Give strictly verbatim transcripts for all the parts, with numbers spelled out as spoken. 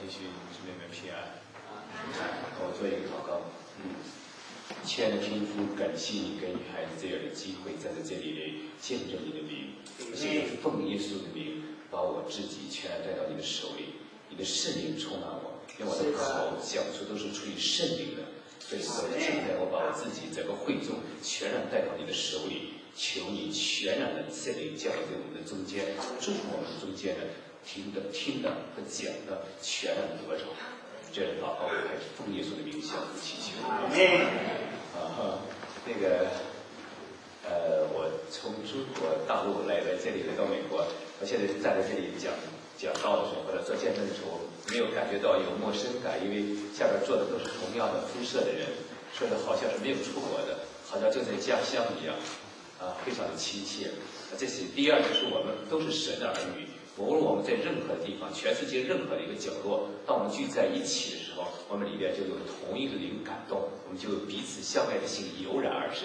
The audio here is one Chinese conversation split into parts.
许姊妹们平安。我做一个祷告。嗯，亲爱的天父，感谢你给女孩子这样的机会，在这里来见证你的名。我现在奉耶稣的名，把我自己全然带到你的手里，你的圣灵充满我，让我的口讲出都是出于圣灵的。所以说，现在我把我自己整个会众全然带到你的手里，求你全然的圣灵降在我们的中间，祝福我们中间的听的、听的和讲的全然得着。这样祷告，我还是奉耶稣的名向你祈求。啊，那个，呃，我从中国大陆来来这里来到美国，我现在站在这里讲讲道的时候，或者做见证的时候，没有感觉到有陌生感，因为下边坐的都是同样的肤色的人，说的好像是没有出国的，好像就在家乡一样，啊，非常的亲切。这是第二，就是我们都是神的儿女。无论我们在任何的地方，全世界任何的一个角落，当我们聚在一起的时候，我们里边就有同一个灵感动，我们就有彼此相爱的心油然而生。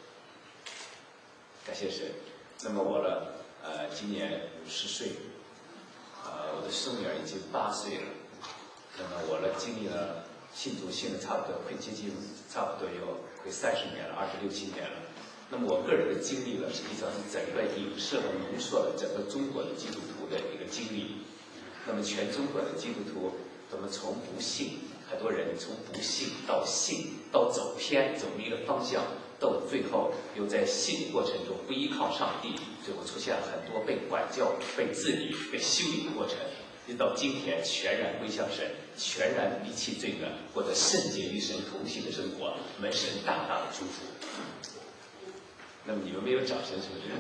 感谢神。那么我呢，呃，今年五十岁，呃，我的孙女儿已经八岁了。那么我呢，经历了信主信了差不多快接近差不多有快三十年了，二十六七年了。那么我个人的经历呢，实际上是整个影射和浓缩了整个中国的基督徒的一个经历。那么全中国的基督徒，我们从不信，很多人从不信到信，到走偏走迷了方向，到最后又在信的过程中不依靠上帝，最后出现了很多被管教、被治理、被修理的过程。直到今天全然归向神，全然离弃罪恶，过着圣洁与神同行的生活，蒙神大大的祝福。那么你们没有掌声是不是？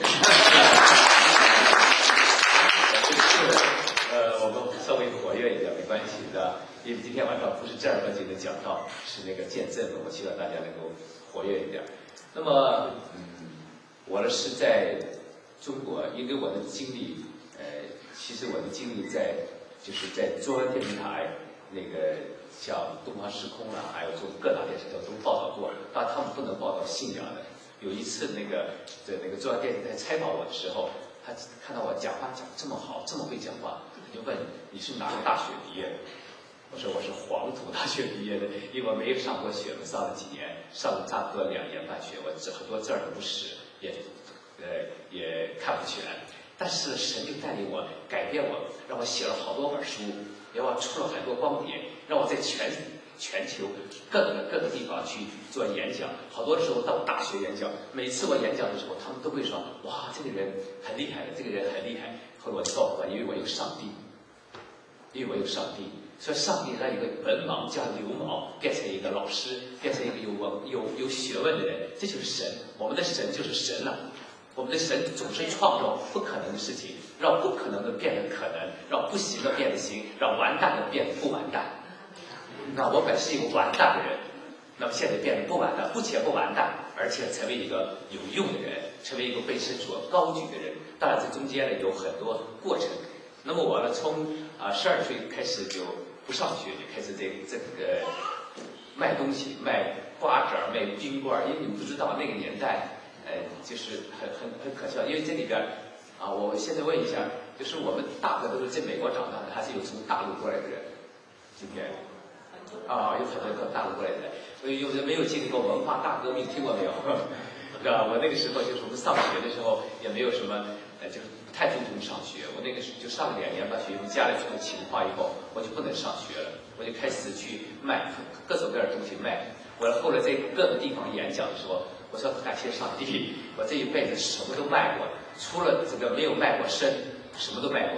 这个呃，我们稍微活跃一点没关系的，因为今天晚上不是正儿八经的讲道，是那个见证的，我希望大家能够活跃一点。那么，嗯，我呢是在中国，因为我的经历，呃，其实我的经历在就是在中央电视台那个像东方时空啊，还有做各大电视台都报道过，但他们不能报道信仰的。有一次，那个在那个中央电视台采访我的时候，他看到我讲话讲这么好，这么会讲话，他就问你是哪个大学毕业的？我说我是黄埔大学毕业的，因为我没有上过学，我上了几年，上了差不多两年半学，我这很多字儿都不识，也呃也看不起来。但是神就带领我，改变我，让我写了好多本书，让我出了很多光碟，让我在全。全球各个各个地方去做演讲，好多时候到大学演讲，每次我演讲的时候，他们都会说：“哇，这个人很厉害的，这个人很厉害。”后来我就告诉他，因为我有上帝，因为我有上帝，所以上帝让一个文盲加流氓变成一个老师，变成一个有文有有学问的人，这就是神。我们的神就是神了。我们的神总是创造不可能的事情，让不可能的变得可能，让不行的变得行，让完蛋的变得不完蛋。那我本是一个完蛋的人，那么现在变得不完蛋，不且不完蛋，而且成为一个有用的人，成为一个被神所高举的人。当然，这中间呢有很多过程。那么我呢，从啊十二岁开始就不上学，就开始这这个卖东西，卖瓜子儿，卖冰棍儿。因为你们不知道那个年代，呃，就是很很很可笑。因为这里边啊，我现在问一下，就是我们大部分都是在美国长大的，还是有从大陆过来的人？今天。啊，有很多从大陆过来的，所以有人没有经历过文化大革命，听过没有？是吧？我那个时候就是我们上学的时候也没有什么，呃，就是不太注重上学。我那个时候就上了两年半学，我家里出了情况以后，我就不能上学了，我就开始去卖各种各样的东西卖。我后来在各个地方演讲的时候，我说感谢上帝，我这一辈子什么都卖过，除了这个没有卖过身，什么都卖过。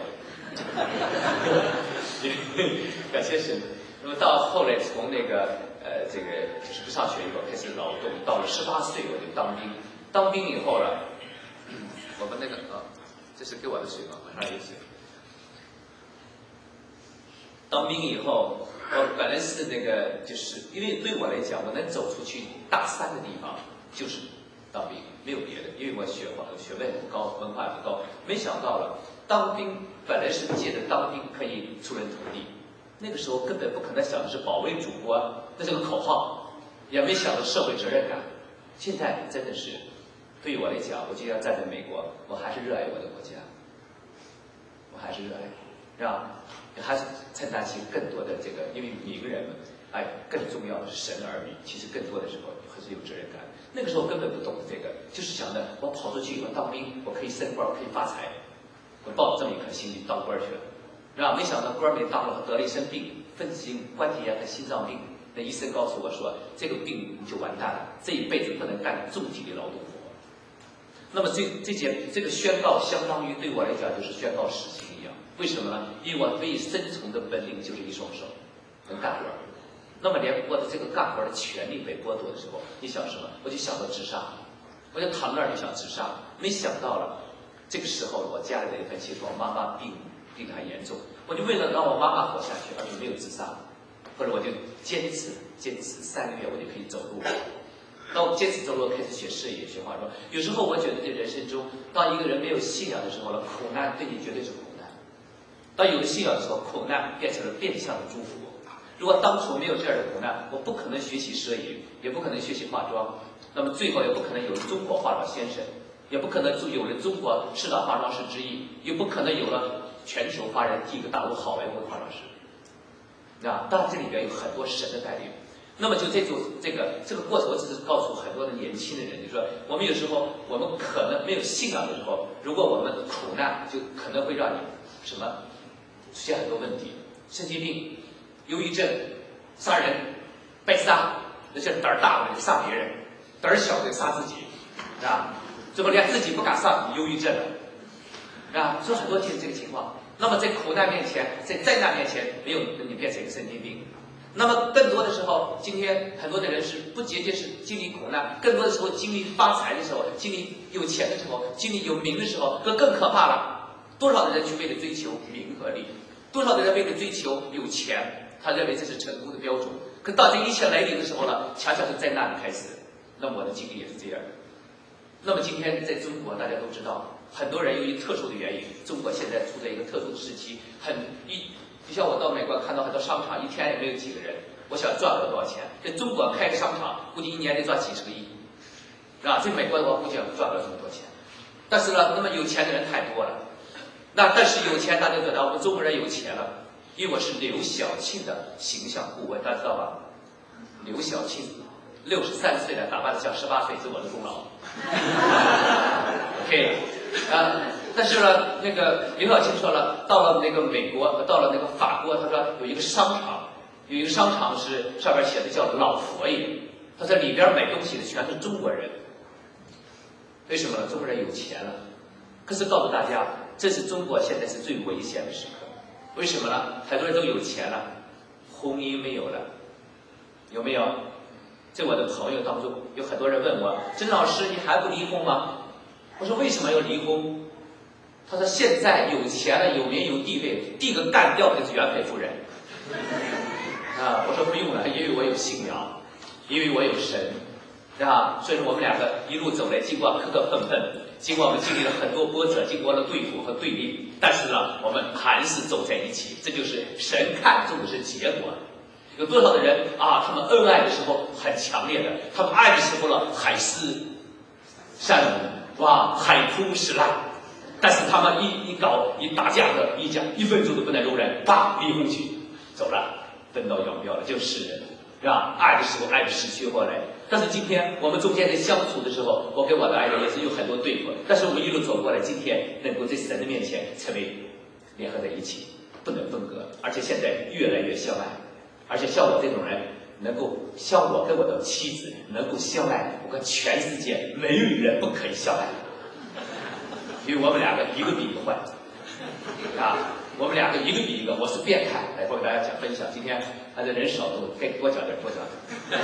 感谢神。那么到后来从那个呃这个就是不上学以后开始劳动，到了十八岁我就当兵，当兵以后了，我们那个啊，这是给我的水吗？马上有水。当兵以后，我本来是那个就是因为对我来讲，我能走出去大三的地方就是当兵，没有别的，因为我学化学位很高，文化很高。没想到了，当兵本来是借着当兵可以出人头地。那个时候根本不可能想的是保卫祖国，那是个口号，也没想到社会责任感。现在真的是，对于我来讲，我就要站在美国，我还是热爱我的国家，我还是热爱。 是吧？还是承担起更多的这个，因为名人们，哎，更重要的是神的儿女，其实更多的时候还是有责任感。那个时候根本不懂这个，就是想着我跑出去，我当兵，我可以升官，我可以发财，我抱着这么一颗心去当官去了，是吧？没想到官没当了，得了一身病，分子型关节炎和心脏病。那医生告诉我说，这个病你就完蛋了，这一辈子不能干重体力劳动活。那么这这件这个宣告，相当于对我来讲就是宣告死刑一样。为什么呢？因为我唯一生存的本领就是一双手，能干活。那么连我的这个干活的权利被剥夺的时候，你想什么？我就想到自杀，我就躺那儿就想自杀。没想到了，这个时候我家里的一份亲属，我妈妈病病得很严重，我就为了让我妈妈活下去，而且没有自杀。或者我就坚持坚持三个月，我就可以走路。当我坚持走路，开始学摄影、学化妆。有时候我觉得，在人生中，当一个人没有信仰的时候了，苦难对你绝对是苦难；当有了信仰的时候，苦难变成了变相的祝福。如果当初没有这样的苦难，我不可能学习摄影，也不可能学习化妆，那么最后也不可能有了中国化妆先生，也不可能有了中国市长化妆师之一，也不可能有了全球华人第一个大陆好莱坞的化妆师。啊，当然这里边有很多神的带领。那么就这种这个这个过程，我只是告诉很多的年轻的人，就是说，我们有时候我们可能没有信仰的时候，如果我们苦难，就可能会让你什么出现很多问题，神经病、忧郁症、杀人、被杀，那些胆儿大的杀别人，胆儿小的杀自己，是吧？最后连自己不敢杀，忧郁症了，是吧？所以很多就是这个情况。那么在苦难面前，在灾难面前，没有你变成一个神经病。那么更多的时候，今天很多的人是不仅仅是经历苦难，更多的时候经历发财的时候，经历有钱的时候，经历有名的时候，这更可怕了。多少的人去为了追求名和利，多少的人为了追求有钱，他认为这是成功的标准。可当这一切来临的时候呢，恰恰是灾难的开始。那么我的经历也是这样。那么今天在中国，大家都知道。很多人由于特殊的原因，中国现在处在一个特殊的时期，很一，就像我到美国看到很多商场，一天也没有几个人。我想赚不了多少钱，在中国开个商场，估计一年得赚几十个亿，是吧？在美国我估计赚不了这么多钱。但是呢，那么有钱的人太多了。那但是有钱，大家觉得我们中国人有钱了，因为我是刘晓庆的形象顾问，大家知道吧？刘晓庆六十三岁了，打扮得像十八岁，是我的功劳。OK。啊，但是呢，那个刘晓庆说了，到了那个美国，到了那个法国，他说有一个商场，有一个商场是上面写的叫老佛爷，他在里边买东西的全是中国人。为什么呢？中国人有钱了。可是告诉大家，这是中国现在是最危险的时刻。为什么呢？很多人都有钱了，婚姻没有了，有没有？在我的朋友当中，有很多人问我：甄老师，你还不离婚吗？我说为什么要离婚？他说现在有钱了，有名有地位，第一个干掉的就是袁培夫人。啊，我说不用了，因为我有信仰，因为我有神，是吧？所以说我们两个一路走来，经过磕磕碰碰，经过我们经历了很多波折，经过了对付和对立，但是呢，我们还是走在一起。这就是神看重的是结果。有多少的人啊，他们恩爱的时候很强烈的，他们爱的时候呢，海誓山盟，哇，海枯石烂。但是他们一一搞一打架的，一讲一分钟都不能容忍，啪，离婚去，走了，分道扬镳了，就是人，是吧？爱的时候爱的死去活来。但是今天我们中间在相处的时候，我跟我的爱人也是有很多对付，但是我们一路走过来，今天能够在神的面前成为联合在一起，不能分割，而且现在越来越相爱。而且像我这种人，能够像我跟我的妻子能够相爱，我跟全世界没有人不可以相爱，因为我们两个一个比一个坏，啊，我们两个一个比一个，我是变态，来我给大家讲分享。今天还是人少，该多讲点多讲点。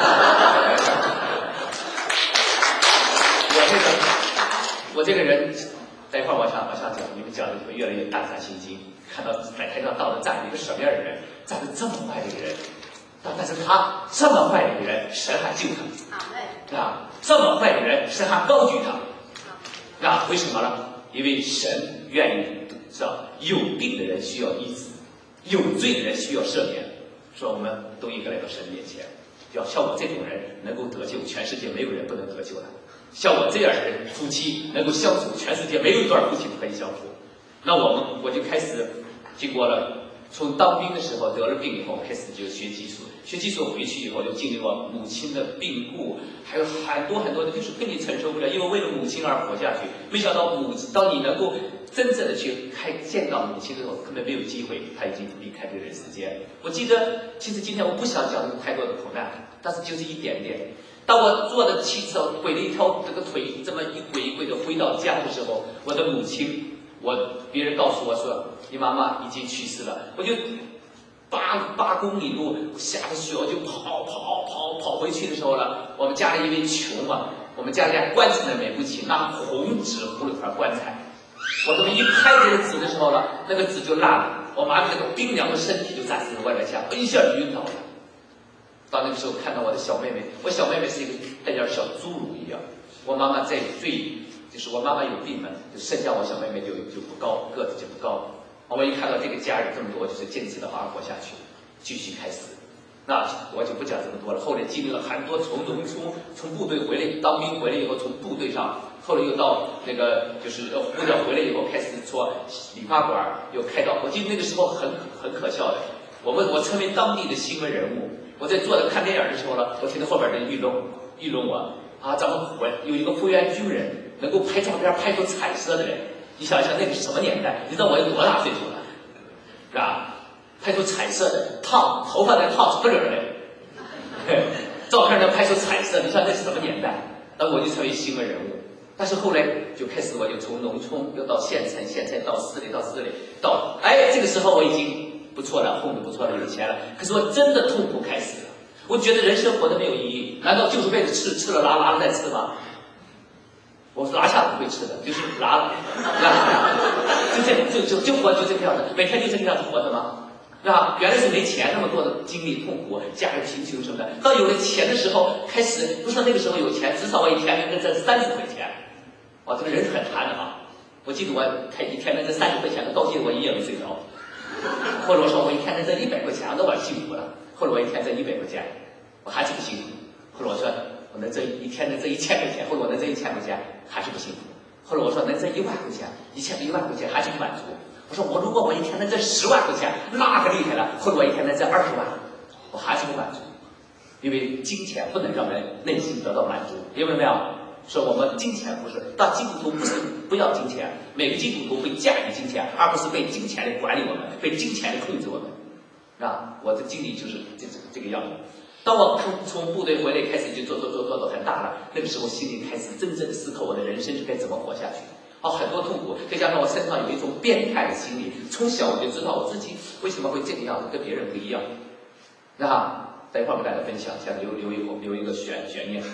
我这个我这个人，待会儿往下往下讲，你们讲的会越来越胆战心惊。看到在台上到了站着一个什么样的人，站着这么坏的一个人，但是他这么坏的一个人，神还救他，啊，这么坏的人，神还高举他，啊，为什么呢？因为神愿意知道有病的人需要医治，有罪的人需要赦免，说我们都应该来到神面前，要像我这种人能够得救，全世界没有人不能得救的。像我这样的人，夫妻能够相处，全世界没有一对夫妻不可以相处。那我们我就开始经过了从当兵的时候得了病以后，开始就学技术，学技术回去以后就经历过母亲的病故，还有很多很多的，就是根本承受不了，因为为了母亲而活下去。没想到母亲，当你能够真正的去开见到母亲的时候，根本没有机会，她已经离开这个人世间。我记得，其实今天我不想讲太多的苦难，但是就是一点点。当我坐的汽车毁了一条这个腿，这么一跪一跪的回到家的时候，我的母亲，我别人告诉我说你妈妈已经去世了，我就八八公里路下着雪，我就跑跑跑跑回去的时候呢，我们家里因为穷啊，我们家连棺材都买不起，拿红纸糊了块棺材。我这么一拍这个纸的时候呢，那个纸就烂了，我妈这个冰凉的身体就暂时歪了下，我一下晕倒了。到那个时候看到我的小妹妹，我小妹妹是一个带点小侏儒一样。我妈妈在最，就是我妈妈有病嘛，就生下我小妹妹就就不高，个子就不高。我一看到这个家人这么多，就是坚持的好好活下去，继续开始。那我就不讲这么多了。后来经历了很多，从农村从部队回来，当兵回来以后，从部队上，后来又到那个就是呼调回来以后，开始做理发馆，又开到。我记得那个时候很很可笑的，我们我成为当地的新闻人物。我在坐着看电影的时候呢，我听到后边人议论议论我啊，咱们我有一个复员军人能够拍照片拍出彩色的人，你想想那个是什么年代？你知道我有多大岁数了，是吧？拍出彩色的，烫头发再烫出个人来，照片能拍出彩色，你想那是什么年代？那我就成为新闻人物。但是后来就开始，我就从农村又到县城，县城到市里，到市里，到哎，这个时候我已经不错了，混得不错了，有钱了。可是我真的痛苦开始了，我觉得人生活得没有意义，难道就是为了吃吃了拉拉了再吃吗？我拉下不会吃的，就是拉了，拉，就这就就就活就这个样子，每天就这个样子活着吗？是吧？原来是没钱那么多的经历痛苦，家里贫穷什么的。到有了钱的时候，开始不说那个时候有钱，至少我一天能挣三十块钱。哇，这个人是很贪的啊！我记得我开一天能挣三十块钱的，到现在我一夜没睡着。后来我说我一天能挣一百块钱，那我幸福了。后来我一天挣一百块钱，我还是不幸福。后来我说我能挣一天能挣一千块钱，后来我能挣一千块钱还是不幸福。后来我说能挣一万块钱，一千一万块钱还是不满足。我说我如果我一天能挣十万块钱，那可厉害了。或者我一天能挣二十万，我还是不满足，因为金钱不能让人内心得到满足，明白没有？说我们金钱不是，但基督徒不是不要金钱，每个基督徒会驾驭金钱，而不是被金钱来管理我们，被金钱来控制我们。啊，我的经历就是这这这个样子。当我从从部队回来开始就做做做做到很大了，那个时候心里开始真正的思考我的人生是该怎么活下去。哦，很多痛苦，再加上我身上有一种变态的心理，从小我就知道我自己为什么会这个样子，跟别人不一样。那待会儿我们大家分享一下，留留一留一个悬悬念。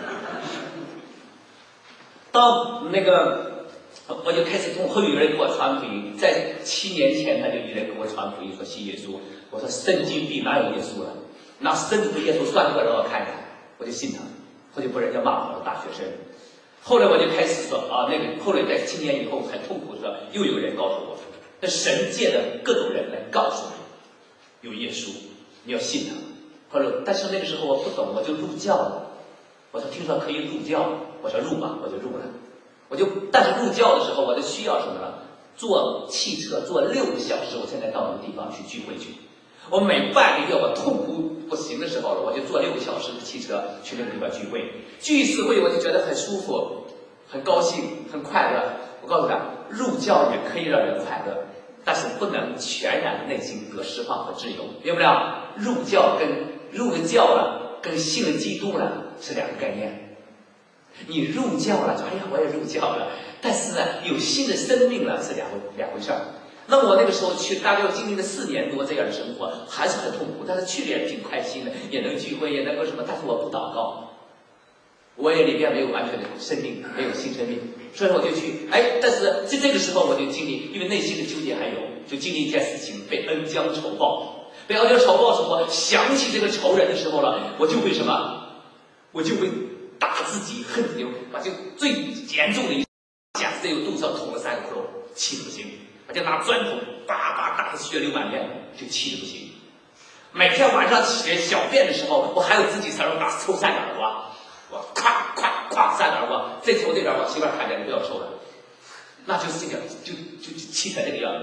到那个，我就开始通会有人给我传福音，在七年前他就有人给我传福音说信耶稣，我说神经病哪有耶稣了？那真的耶稣算出来让我看看，我就信他，我就被人家骂跑了大学生。后来我就开始说啊，那个后来在七年以后很痛苦的时候，又有人告诉我说，那神界的各种人来告诉你，有耶稣，你要信他。后来，但是那个时候我不懂，我就入教了。我说听说可以入教，我说入吧，我就入了。我就但是入教的时候，我的需要什么呢？坐汽车坐六个小时，我现在到那个地方去聚会去。我每半个月我痛苦不行的时候了，我就坐六个小时的汽车去那个地方聚会。聚一次会我就觉得很舒服，很高兴，很快乐。我告诉他，入教也可以让人快乐，但是不能全然内心得释放和自由，明白不了？入教跟入了教了，跟信了基督了是两个概念。你入教了，说哎呀我也入教了，但是呢有新的生命了是两回两回事儿。那我那个时候去，大概经历了四年多这样的生活，还是很痛苦。但是去的也挺开心的，也能聚会，也能够什么。但是我不祷告，我也里面没有完全的生命，没有新生命，所以我就去。哎，但是在这个时候我就经历，因为内心的纠结还有，就经历一件事情，被恩将仇报。被恩将仇报的时候，想起这个仇人的时候了，我就会什么？我就会打自己，恨自己，把就最严重的一下，在我肚子上捅了三个窟窿，气得不行。我就拿砖头叭叭打得血流满面，就气得不行。每天晚上起来小便的时候，我还有自己才能打抽三个耳光，我咵咵咵三个耳光，这抽那边我媳妇看见了不要抽了，那就是这个，就就就气成这个样子。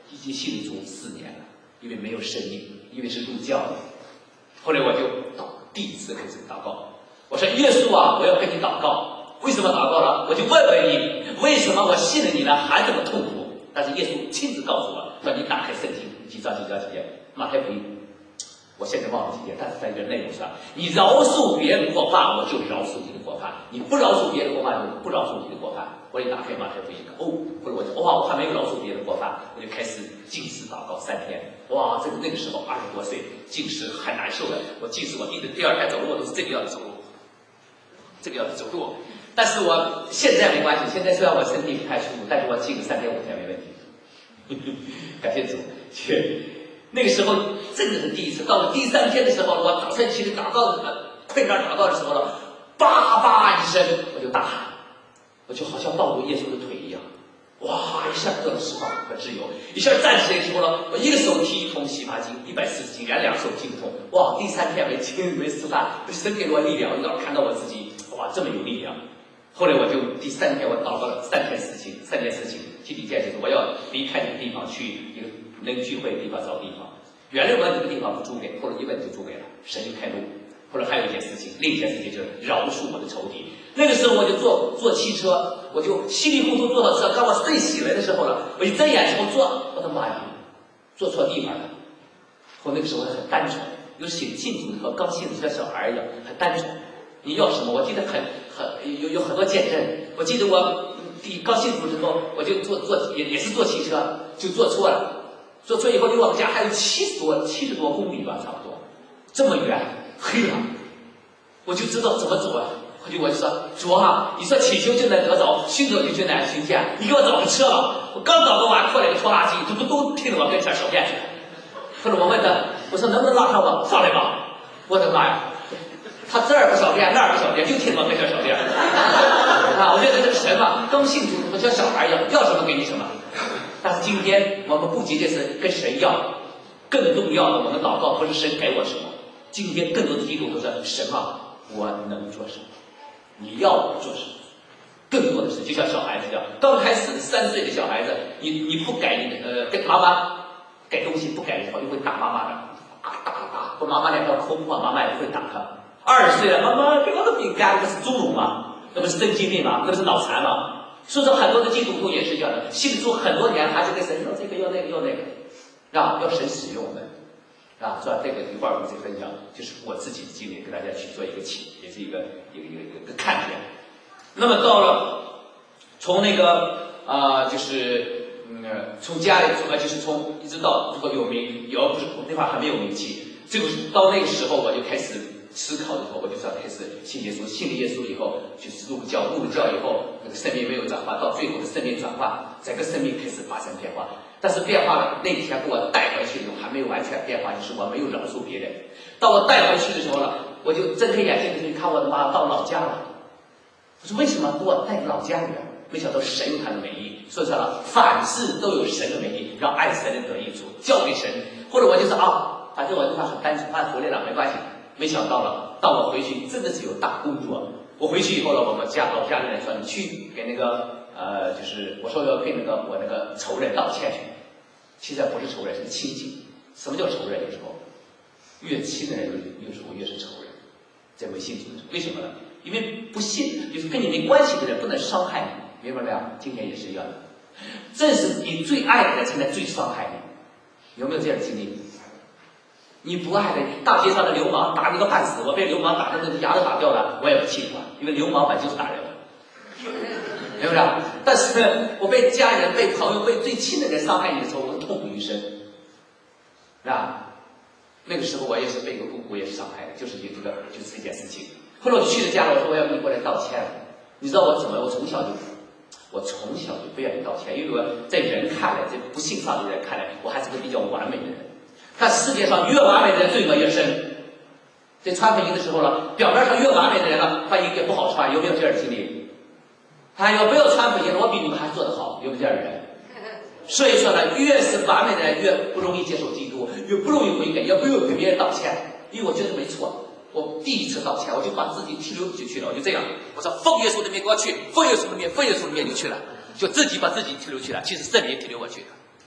已经信主四年了，因为没有生命，因为是入教的。后来我就祷第一次开始祷告，我说耶稣啊，我要跟你祷告。为什么祷告了？我就问问你，为什么我信了你呢还这么痛苦？但是耶稣亲自告诉我，说你打开圣经几章几章几节，马太福音，我现在忘了几节，但是在这内容上，你饶恕别人过犯，我就饶恕你的过犯；你不饶恕别人过犯，我不饶恕你的过犯。我一打开马太福音，哦，或者我就哇，我还没有饶恕别人过犯，我就开始禁食祷告三天。哇，这个那个时候二十多岁，禁食很难受的。我禁食，我一直第二天走路我都是这个样子走路，这个样子走路。但是我现在没关系，现在虽然我身体不太舒服，但是我禁个三天五天没问题。感谢主，去那个时候真的是第一次。到了第三天的时候，我早晨起来祷告，困着祷告的时候了，叭叭一声我就大喊，我就好像抱住耶稣的腿一样，哇！一下得了释放和自由，一下站起来之后呢，我一个手提一桶洗发精，一百四十斤，然后两手提一桶，哇！第三天没吃没吃饭，神给我力量，一到看到我自己，哇，这么有力量。后来我就第三天我祷告了三天事情，三件事情，具体件就是我要离开这个地方，去一个能聚会的地方找地方。原来我这个地方不租给，后来一问就租给了，神就开路。后来还有一件事情，另一件事情就是饶恕我的仇敌。那个时候我就坐坐汽车，我就稀里糊涂坐到车，当我睡醒来的时候了，我一睁眼之后坐，我的妈呀，坐错地方了。我那个时候还很单纯，有信信主和刚信主像小孩一样，很单纯。你要什么？我记得很很有有很多见证。我记得我第刚信主之后，我就坐坐也也是坐汽车，就坐错了。坐错以后离我们家还有七十多七十多公里吧，差不多，这么远，黑了，我就知道怎么走啊。我就我就说主啊，你说祈求就能得着，寻找就就能寻见，你给我找个车吧。我刚找到完，过来个拖拉机，这不都停到我跟前小便去了。后来我问他，我说能不能拉上我上来吧？我的妈呀！他这儿不小便，那儿不小便，就听我跟前小便啊！我觉得这个神嘛，刚信主不像小孩一样，要什么给你什么。但是今天我们不仅仅是跟神要，更重要的我们祷告不是神给我什么，今天更多的基督徒说神啊，我能做什么？你要我做什么？更多的是就像小孩子一样，刚开始三岁的小孩子，你你不给你呃跟妈妈给东西不给以后，就会打妈妈的，打打打，把妈妈两条抠破，妈妈也不会打他。二十岁了，妈妈给我个饼干，那是侏儒吗？那不是神经病吗？那不是脑残吗？所以说很多的基督徒也是这样的，信主很多年还是跟神要这个要那个要那个，啊，要神使用我们，啊，是吧？这个一会儿我们再分享，就是我自己的经历，跟大家去做一个启，也是一个一个一个一个看点。那么到了从那个啊、呃，就是嗯，从家里从就是从一直到如果有名，有不是那会儿还没有名气，这个到那个时候我就开始。思考以后，我就知道开始信耶稣，信了耶稣以后，就是入教，入了教以后，那个生命没有转化，到最后的生命转化，整个生命开始发生变化。但是变化了，那天给我带回去的时候还没有完全变化，就是我没有饶恕别人。到我带回去的时候了，我就睁开眼睛的时候，看我的妈到老家了。我说为什么给我带老家里？没想到神有他的美意，说错了，凡事都有神的美意，让爱神的得益处，交给神。或者我就说啊，反正我这话很单纯，按回来了没关系。没想到了，到我回去真的是有大工作。我回去以后呢，我们家老家里人说你去给那个呃，就是我说要给那个我那个仇人道歉去。其实不是仇人，是亲戚。什么叫仇人？有时候越亲的人有时候越是仇人，在微信组织。为什么呢？因为不信，就是跟你没关系的人不能伤害你，明白没有？今天也是一样的，正是你最爱的人才能最伤害你。有没有这样的经历？你不爱的大街上的流氓打你个半死，我被流氓打的那牙都打掉了，我也不气他，因为流氓本就是打人，明白不明？但是我被家人、被朋友、被最亲的人伤害你的时候，我痛不欲生，是吧？那个时候我也是被一个姑姑也是伤害的，就是这个就是这件事情。后来我去了家了，我说我要你过来道歉。你知道我怎么？我从小就，我从小就不愿意道歉，因为我在人看来，这不信上帝的人看来，我还是个比较完美的人。看世界上越完美的人罪恶越深。在穿风衣的时候呢，表面上越完美的人呢，风衣也不好穿，有没有这样的经历？哎呦，不要穿风衣了，我比你们还做得好，有没有这样的人？所以说呢，越是完美的人，越不容易接受基督，越不容易悔改，也不用给别人道歉。因为我觉得没错，我第一次道歉，我就把自己提溜就去了，我就这样，我说奉耶稣的名给我去，奉耶稣的名，奉耶稣的名就去了，就自己把自己提溜去了。其实圣灵提溜我去的。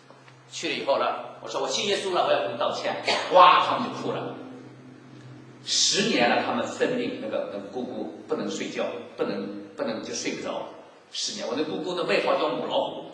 去了以后呢，我说我信耶稣了，我要跟你道歉。哇，他们就哭了。十年了，他们生病，那个那个姑姑不能睡觉，不能不能就睡不着。十年，我那姑姑的外号叫母老虎。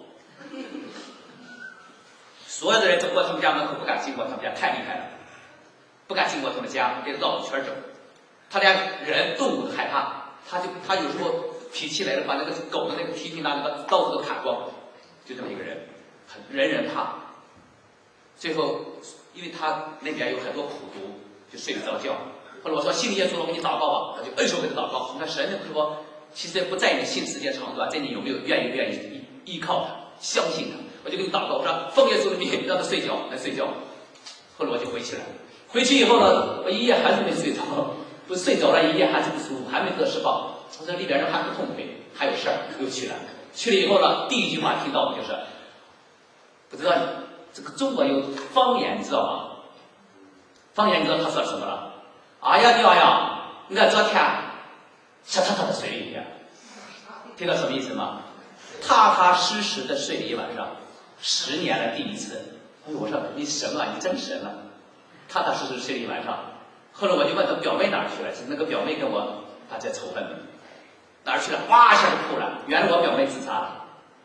所有的人走过他们家门口不敢经过他们家，太厉害了，不敢经过他们家，得绕一圈走。他连人动物都害怕，他就他有时候脾气来了，把那个狗的那个蹄皮拿那个刀子都砍光，就这么一个人，很人人怕。最后，因为他那边有很多苦毒，就睡不着觉。后来我说信耶稣了，我给你祷告吧，他就摁手给他祷告。你看神说，其实不在你信时间长短，在你有没有愿意不愿意依依靠他，相信他。我就给你祷告，我说奉耶稣的名让他睡觉，来睡觉。后来我就回去了，回去以后呢，我一夜还是没睡着，不睡着了，一夜还是不舒服，还没得释放。我说里边人还不痛快，还有事儿，又去了。去了以后呢，第一句话听到的就是，不知道这个中国有方言，你知道吗？方言你知道他说什么了？哎呀娘呀，我昨天吃踏踏的睡了一夜，听到什么意思吗？踏踏实实的睡了一晚上，十年了第一次。哎呦，我说你神啊，你真神啊！踏踏实实睡了一晚上。后来我就问他表妹哪儿去了，是那个表妹跟我他在仇恨呢，哪儿去了？哇一下就哭了。原来我表妹自杀了。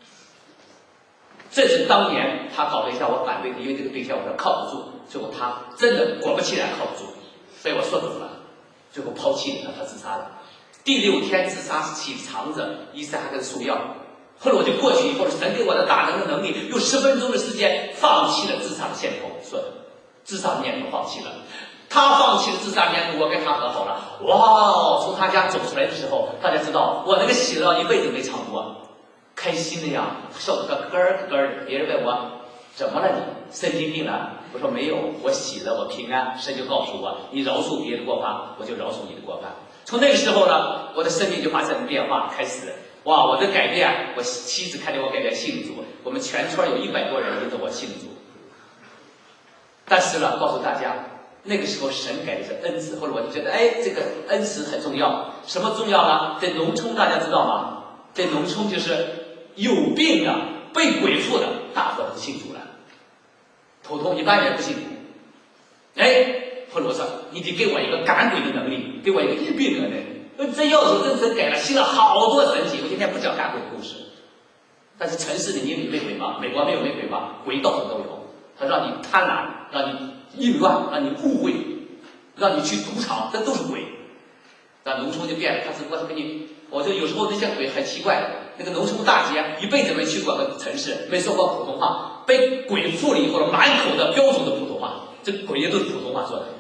这是当年他搞对象，我反对，因为这个对象我说靠不住，最后他真的果不其然靠不住，被我说服了，最后抛弃了他，他自杀了。第六天自杀期藏着，医生还给他输药。后来我就过去以后，神给我的大能的能力，用十分钟的时间放弃了自杀的念头，说的自杀的念头放弃了。他放弃了自杀念头，我跟他和好了。哇，从他家走出来的时候，大家知道我那个喜乐一辈子没尝过，开心的呀，笑得咯咯咯咯的。别人问我怎么了你，神经病了？我说没有，我喜乐，我平安。神就告诉我，你饶恕别人的过犯，我就饶恕你的过犯。从那个时候呢，我的生命就发生了变化，开始哇，我的改变，我妻子看见我改变信主，我们全村有一百多人跟着我信主。但是呢，告诉大家，那个时候神给的是恩赐，后来我就觉得，哎，这个恩赐很重要。什么重要呢？在农村大家知道吗？在农村就是有病的、被鬼附的，大伙都信主了。普通一般人不信主。哎，后来我说，你得给我一个赶鬼的能力，给我一个医病的能力。这要求跟神给了，信了好多神迹。我今天不讲赶鬼的故事，但是城市里你有没鬼吗？美国没有没鬼吗？鬼到处都有。他让你贪婪，让你淫乱，让你误会，让你去赌场，这都是鬼。那农村就变了，他只不过是给你，我就有时候那些鬼很奇怪，那个农村大姐一辈子没去过个城市，没说过普通话，被鬼附了以后，满口的标准的普通话，这鬼也都是普通话说的。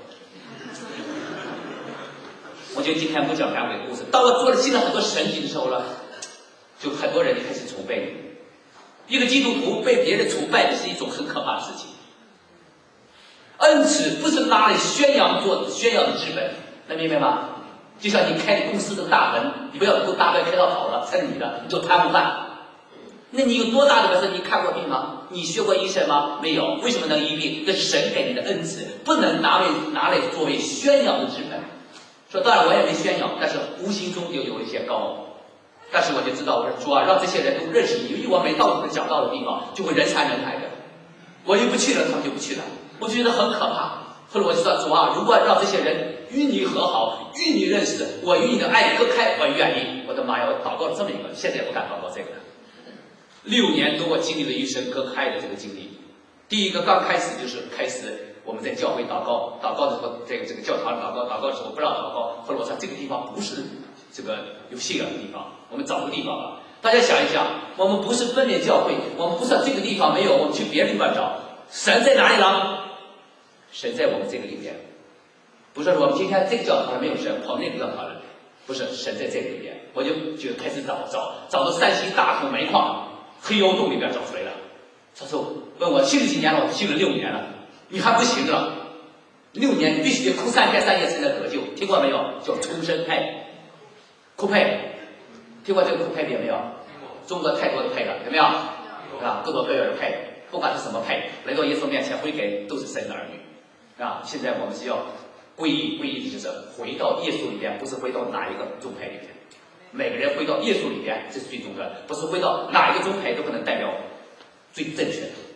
我觉得今天不讲赶鬼故事，当我做了信了很多神迹的时候呢，就很多人就开始崇拜你。一个基督徒被别人崇拜的是一种很可怕的事情。恩赐不是拿来宣扬做宣扬的资本，能明白吗？就像你开的公司的大门，你不要都大门开到好了，成你的，你做贪污犯。那你有多大的本事？你看过病吗？你学过医生吗？没有。为什么能医病？这是神给你的恩赐，不能拿来拿来作为宣扬的资本。说当然我也没宣扬，但是无形中就有一些高傲。但是我就知道，我说主啊，让这些人都认识你，因为我每到你们讲道的地方，就会人山人海的。我一不去了，他们就不去了，我就觉得很可怕。后来我就说，主啊，如果让这些人与你和好，与你认识，我与你的爱隔开，我愿意。我的妈呀，我祷告了这么一个，现在不敢祷告这个了。六年多，我经历了与神隔开的这个经历。第一个刚开始就是开始我们在教会祷告，祷告的时候，这个这个教堂祷告，祷告的时候不让祷告。后来我说这个地方不是这个有信仰的地方，我们找个地方吧。大家想一想，我们不是分裂教会，我们不是这个地方没有，我们去别的地方找。神在哪里呢？神在我们这个里边。不是我们今天这个教堂没有神，跑那个教堂了，不是神在这个里边。我就就开始找找，找到山西大同煤矿黑窑洞里边找出来了。他说问我信了几年了，我信了六年了，你还不行了？六年你必须得哭三天三夜才能得救，听过没有？叫重生派，哭派，听过这个哭派别没有？中国太多的派了，有没有？啊，各种各样的派，不管是什么派，来到耶稣面前悔改都是神的儿女，啊！现在我们是要皈依，皈依就是回到耶稣里边，不是回到哪一个宗派里边。每个人回到耶稣里边，这是最重要的，不是回到哪一个宗派都不能代表最正确的。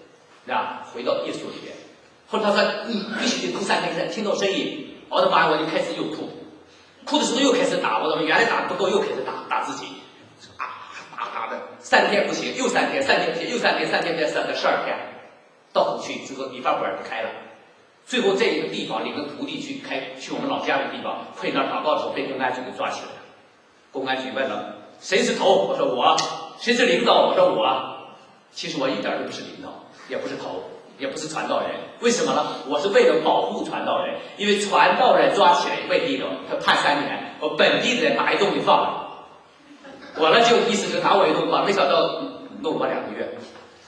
啊，回到耶稣里边。后来他说你必须得哭三天才听到声音。我的妈呀，我就开始又哭，哭的时候又开始打，我怎么原来打的不够又开始打打自己，啊打打的，三天不行，又三天，三天不行，又三天，三天变三个十二天，到处去这个理发馆不开了。最后在一个地方领个徒弟去开去我们老家的地方，会那儿祷告的时候被公安局给抓起来了。公安局问了谁是头，我说我；谁是领导，我说我。其实我一点都不是领导，也不是头，也不是传道人。为什么呢？我是为了保护传道人，因为传道人抓起来未必的，他判三年，我本地的人拿一东西放了，我呢就意思就拿我一东西放，没想到弄我两个月。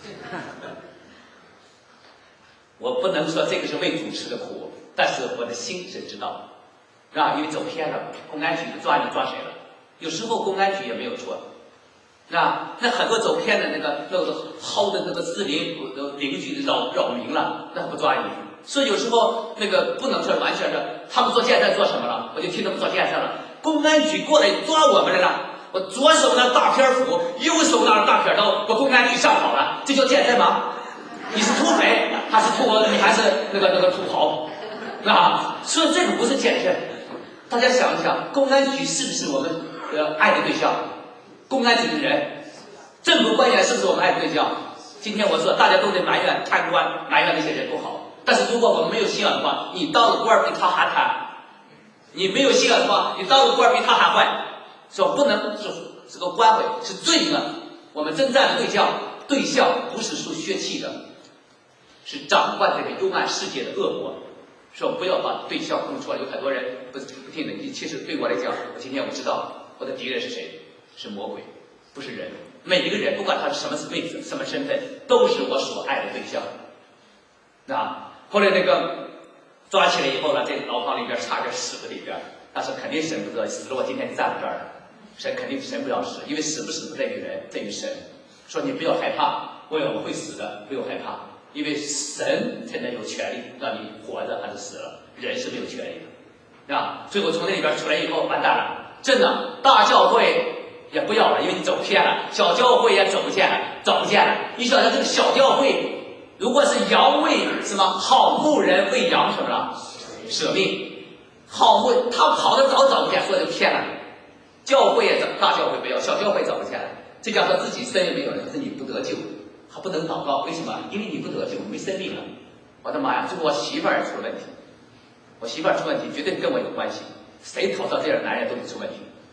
我不能说这个是为主吃的苦，但是我的心是知道，是吧？因为走偏了，公安局抓你抓谁了？有时候公安局也没有错，是吧？那很多走偏的那个那个薅的那个四邻邻居扰扰民了，那不抓你。所以有时候那个不能说完全是他们做建设做什么了，我就听他们做建设了，公安局过来抓我们来了。我左手拿大片斧，右手拿着大片刀，我公安局上跑了，这叫建设吗？你是土匪还是土你还是那个那个土豪啊？所以这个不是建设。大家想一想，公安局是不是我们呃爱的对象？公安局的人，政府官员是不是我们爱的对象？今天我说大家都得埋怨贪官，埋怨那些人不好，但是如果我们没有信仰的话，你当了官比他还贪；你没有信仰的话，你当了官比他还坏。说不能是这个官位是罪的，我们征战的对象对象不是属血气的。是掌管这个幽暗世界的恶魔，说不要把对象弄出来。有很多人不不听的，其实对我来讲，我今天我知道我的敌人是谁，是魔鬼，不是人。每一个人，不管他是什么位置、什么身份，都是我所爱的对象。啊，后来那个抓起来以后呢，在牢房里边差点死在里边，但是肯定神不知道死了，我今天站在这儿了。神肯定神不要死，因为死不死不在于人，在于神。说你不要害怕，我我会死的，不用害怕。因为神才能有权利让你活着还是死了，人是没有权利的，啊！最后从那里边出来以后，完蛋了，真的，大教会也不要了，因为你走偏了；小教会也走不见了，走不见了。你想想这个小教会，如果是羊为什么好牧人为羊什么了，舍命，好牧他跑得早找不见，所以就偏了。教会也找，大教会不要，小教会找不见了，这叫他自己生也没有了，可是你不得救。还不能祷告，为什么？因为你不得救，没生命了。我的妈呀！最后我媳妇儿也出了问题，我媳妇儿出问题绝对跟我有关系。谁讨到这样的男人都得出问题。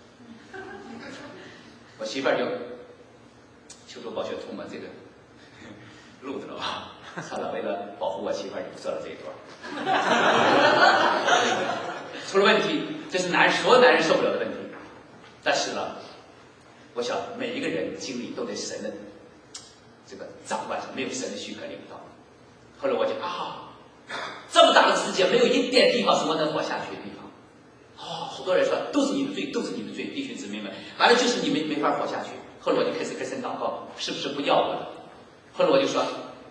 我媳妇儿就求主保全通过这个路子了吧？算了，为了保护我媳妇儿，就不说了这一段。出了问题，这是男所有男人受不了的问题。但是呢，我想每一个人经历都得神的这个掌管，没有神的许可领导。后来我就啊，这么大的世界，没有一点地方是我能活下去的地方。哦，好多人说都是你的罪，都是你的罪，弟兄姊妹们，完了就是你没没法活下去。后来我就开始跟神祷告，是不是不要我了？后来我就说，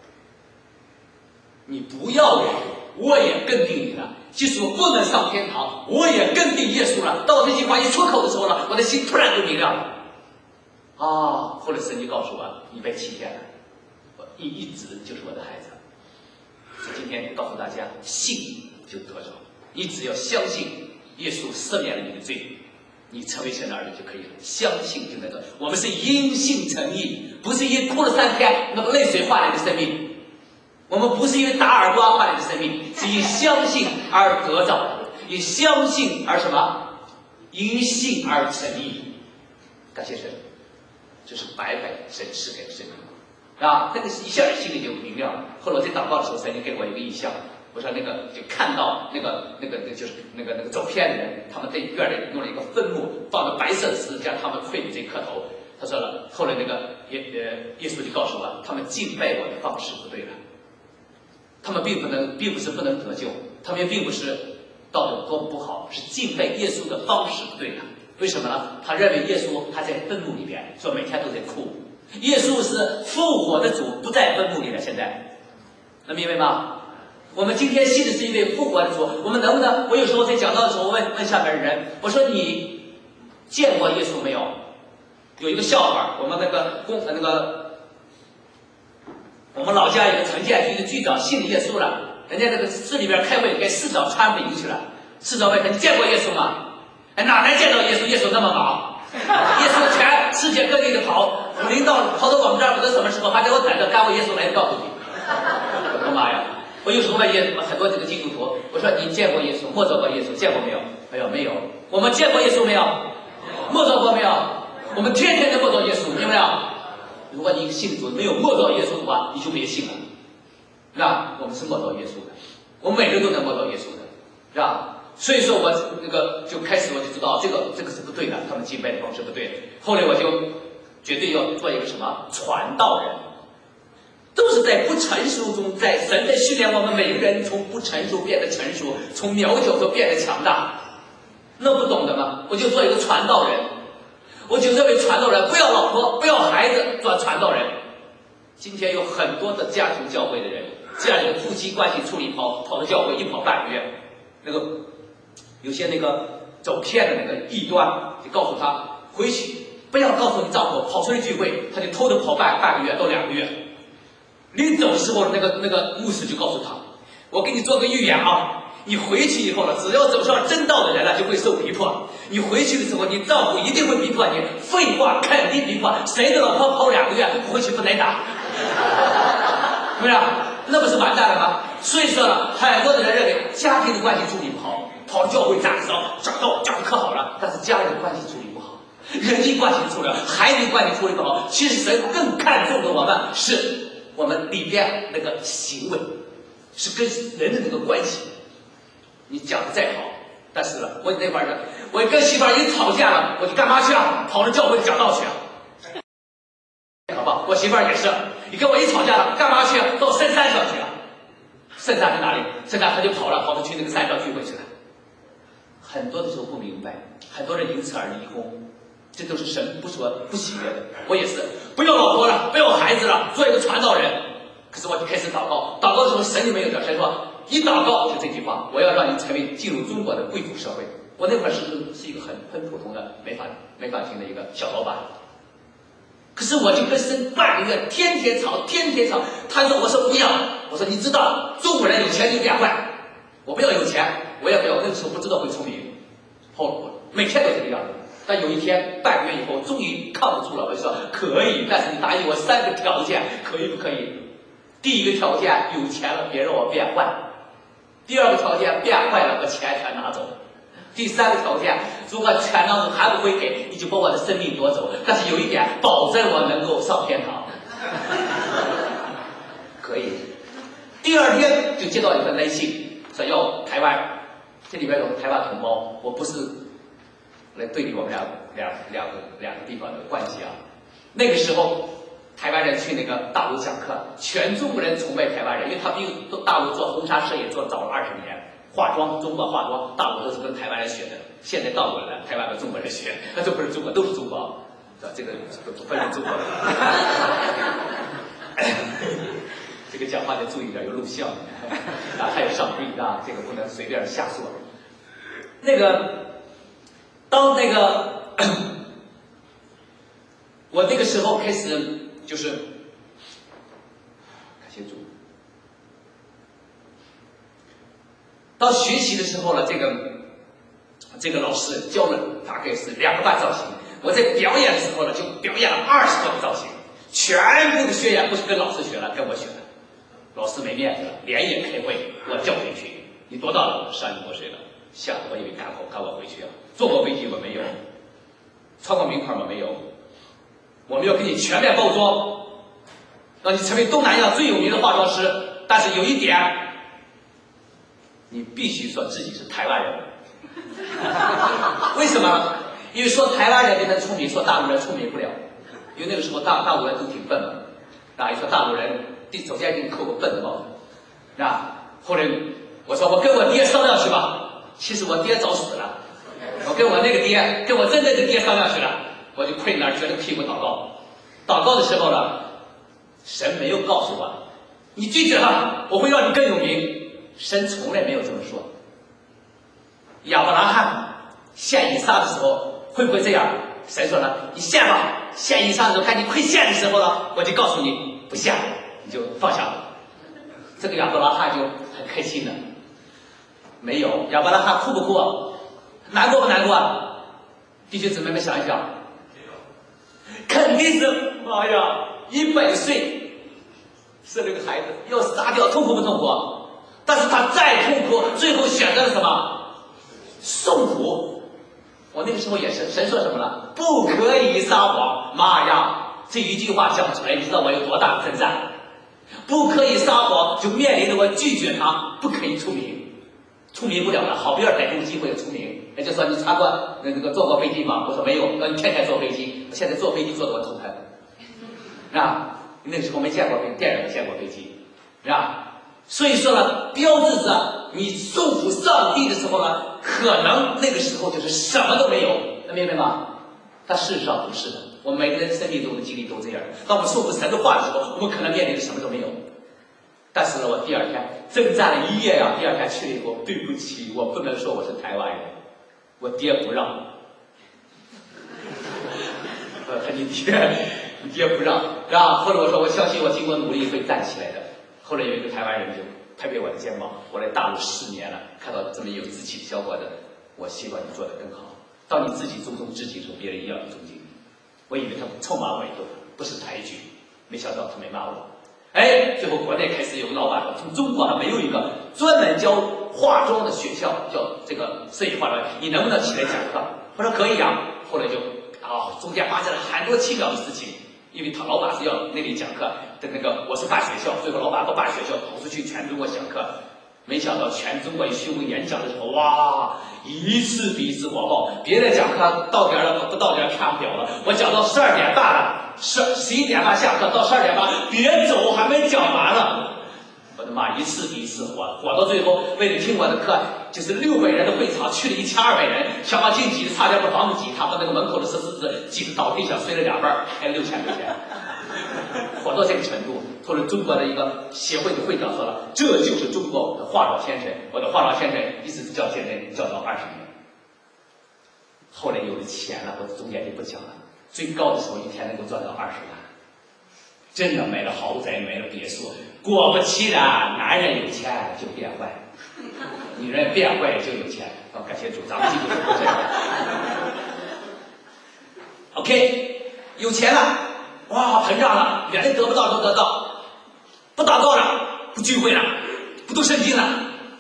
你不要我，我也跟定你了。即使我不能上天堂，我也跟定耶稣了。到我这句话一出口的时候呢，我的心突然就明亮了。啊！后来神就告诉我，你被欺骗了，我一一直就是我的孩子。所以今天告诉大家，信就得着。你只要相信耶稣赦免了你的罪，你成为神的儿女就可以了。相信就能得。我们是因信称义，不是因哭了三天那个泪水换来的生命。我们不是因为打耳光换来的生命，是因相信而得着的，因相信而什么？因信而成义。感谢神。这是白白神赐给的生命啊！那个一下心里就明亮了。后来我在祷告的时候，神就给我一个意象，我说那个就看到那个那个那就是那个那个走偏的人，他们在院里弄了一个坟墓，放着白色的十字架，他们跪这磕头。他说了，后来那个耶呃耶稣就告诉我，他们敬拜我的方式不对了，他们并不能，并不是不能得救，他们也并不是道德多么不好，是敬拜耶稣的方式不对了。为什么呢？他认为耶稣还在坟墓里边，说每天都在哭。耶稣是复活的主，不在坟墓里了。现在能明白吗？我们今天信的是一位复活的主，我们能不能？我有时候在讲道的时候问问下面的人，我说你见过耶稣没有？有一个笑话，我们那个公那个我们老家有个城建局的局长信耶稣了，人家这个市里边开会给市长传福音去了。市长问他：“你见过耶稣吗？”哎，哪能见到耶稣？耶稣那么忙，耶稣全世界各地的跑，临到跑到我们这儿不知道什么时候，还给我等着，赶我耶稣来告诉你。我的妈呀！我有时候问耶很多这个基督徒，我说你见过耶稣，摸着过耶稣，见过没有？没有，没有。我们见过耶稣没有？摸着过没有？我们天天在摸着耶稣，有没有？如果你信主没有摸着耶稣的话，你就别信了，是吧？我们是摸着耶稣的，我们每个人都能摸着耶稣的，是吧？所以说我那个就开始我就知道这个这个是不对的，他们敬拜的方式不对的。后来我就决定要做一个什么传道人，都是在不成熟中，在神在训练我们每个人从不成熟变得成熟，从渺小中变得强大。那不懂的吗？我就做一个传道人，我就认为传道人不要老婆不要孩子，做传道人。今天有很多的家庭教会的人，家里的夫妻关系处理跑跑到教会一跑半个月，那个有些那个走偏的那个异端，就告诉他回去不要告诉你丈夫跑出去聚会，他就偷着跑半半个月到两个月。临走的时候，那个那个牧师就告诉他：“我给你做个预言啊，你回去以后呢，只要走上真道的人了，就会受逼迫。你回去的时候，你丈夫一定会逼迫你，废话肯定逼迫。谁的老婆跑两个月回去不能打？是不是？那不是完蛋了吗？所以说呢，很多的人认为家庭的关系处理不好，跑教会站着讲道讲可好了，但是家人的关系处理不好，人际关系处理，孩子关系处理不好。其实神更看重的我们是我们里边那个行为，是跟人的那个关系。你讲的再好，但是呢，我那会儿呢，我跟媳妇儿一吵架了，我就干嘛去啊？跑到教会讲道去啊。好不好？我媳妇儿也是，你跟我一吵架了，干嘛去？到深山上去了。深山是哪里？深山他就跑了，跑到去那个山上聚会去了。很多的时候不明白，很多人因此而离婚，这都是神不说不喜悦的。我也是，不要老婆了，不要孩子了，做一个传道人。可是我就开始祷告，祷告的时候神就没有讲，神说一祷告就这句话，我要让你成为进入中国的贵族社会。我那会儿是是一个很很普通的没法没法庭的一个小老板。可是我就跟神半个月天天吵，天天吵。他说：“我说不要，我说你知道中国人有钱就变坏，我不要有钱，我也不要。那个时候不知道会聪明，后每天都这个样子。但有一天半个月以后，终于抗不住了，我就说可以，但是你答应我三个条件，可以不可以？第一个条件有钱了别让我变坏，第二个条件变坏了把钱全拿走。”第三个条件，如果全拿走还不会给，你就把我的生命夺走。但是有一点，保证我能够上天堂。可以。第二天就接到一个来信，说要台湾，这里边有个台湾同胞，我不是来对比我们两两两个两个地方的关系啊。那个时候，台湾人去那个大陆讲课，全中国人崇拜台湾人，因为他比大陆做红茶事业做早了二十年。化妆，中国化妆，大陆都是跟台湾人学的，现在倒过来了，台湾跟中国人学，那都不是中国，都是中国，这个不分中国。这个讲话得注意点，有录像啊，还有上帝啊，这个不能随便瞎说。那个，当那个我那个时候开始就是，感谢主。到学习的时候呢，这个这个老师教了大概是两个半造型。我在表演的时候呢，就表演了二十多个造型，全部的学员不是跟老师学了，跟我学的。老师没面子了，连夜开会，我叫回去。你多大了？十二多岁了。吓得我以为赶我赶我回去啊！坐过飞机我没有，穿过名牌我没有。我们要给你全面包装，让你成为东南亚最有名的化妆师。但是有一点。你必须说自己是台湾人，为什么？因为说台湾人比他聪明，说大陆人聪明不了。因为那个时候大大陆人都挺笨的，啊，一说大陆人，首先给你扣个笨的帽子，啊，后来我说我跟我爹商量去吧，其实我爹早死了，我跟我那个爹，跟我真正的爹商量去了，我就跪那儿觉得屁股祷告，祷告的时候呢，神没有告诉我，你拒绝他，我会让你更有名。神从来没有这么说。亚伯拉罕献以撒的时候会不会这样？神说呢，你献吧，献以撒的时候，看你快献的时候了，我就告诉你不献。 你就放下了。这个亚伯拉罕就很开心了。没有，亚伯拉罕哭不哭啊？难过不难过啊？弟兄姊妹们想一想，肯定是妈呀，一百岁生了个孩子要杀掉，痛苦不痛苦？但是他再痛苦，最后选择了什么？受苦。我那个时候也是，神说什么了？不可以撒谎。妈呀，这一句话讲出来，你知道我有多大的震撼？不可以撒谎，就面临着我拒绝他，不可以出名，出名不了了。好比尔逮住机会出名，也就是说你查过那那个坐过飞机吗？我说没有，那你天天坐飞机，现在坐飞机坐得我头疼，是吧？那个时候没见过飞，电影没见过飞机，是吧？所以说呢，标志着你受苦上帝的时候呢，可能那个时候就是什么都没有，能明白吗？但事实上不是的，我们每个人生命中的经历都这样。当我们受苦神的话的时候，我们可能面临的什么都没有。但是呢，我第二天征战了一夜呀、啊，第二天去了以后，对不起，我不能说我是台湾人，我爹不让。呃，你爹，你爹不让，是吧？或者我说我相信我经过努力会站起来的。后来有一个台湾人就拍拍我的肩膀，我来大陆十年了，看到这么有志气的小伙子，我希望你做得更好。当你自己注重自己的时候，别人也要尊敬你。我以为他臭骂我一顿，不是抬举，没想到他没骂我。哎，最后国内开始有个老板说，从中国还没有一个专门教化妆的学校，叫这个摄影化妆，你能不能起来讲课？我说可以啊。后来就啊、哦，中间发生了很多奇妙的事情。因为他老板是要那里讲课的，那个我是办学校，最后老板不办学校，跑出去全中国讲课。没想到全中国一巡回演讲的时候，哇，一次比一次火爆。别人讲课到点了，不到点看表了。我讲到十二点半了，十十一点半下课，到十二点半，别走，还没讲完呢。我的妈，一次比一次火，火到最后，为了听我的课，就是六百人的会场去了一千二百人，消防进挤的差点把房子挤塌，把那个门口的石狮子挤得倒地上碎了两半，还有六千块钱，火到这个程度。后来中国的一个协会的会长说了，这就是中国的化妆天神，我的化妆天神一直叫现在叫到二十年。后来有了钱了，我中间就不讲了，最高的时候一天能够赚到二十万。真的买了豪宅，买了别墅。果不其然，男人有钱就变坏，女人变坏就有钱。哦，感谢主，咱们基督徒不这样。OK， 有钱了，哇，膨胀了，别人得不到都得到，不祷告了，不聚会了，不读圣经了。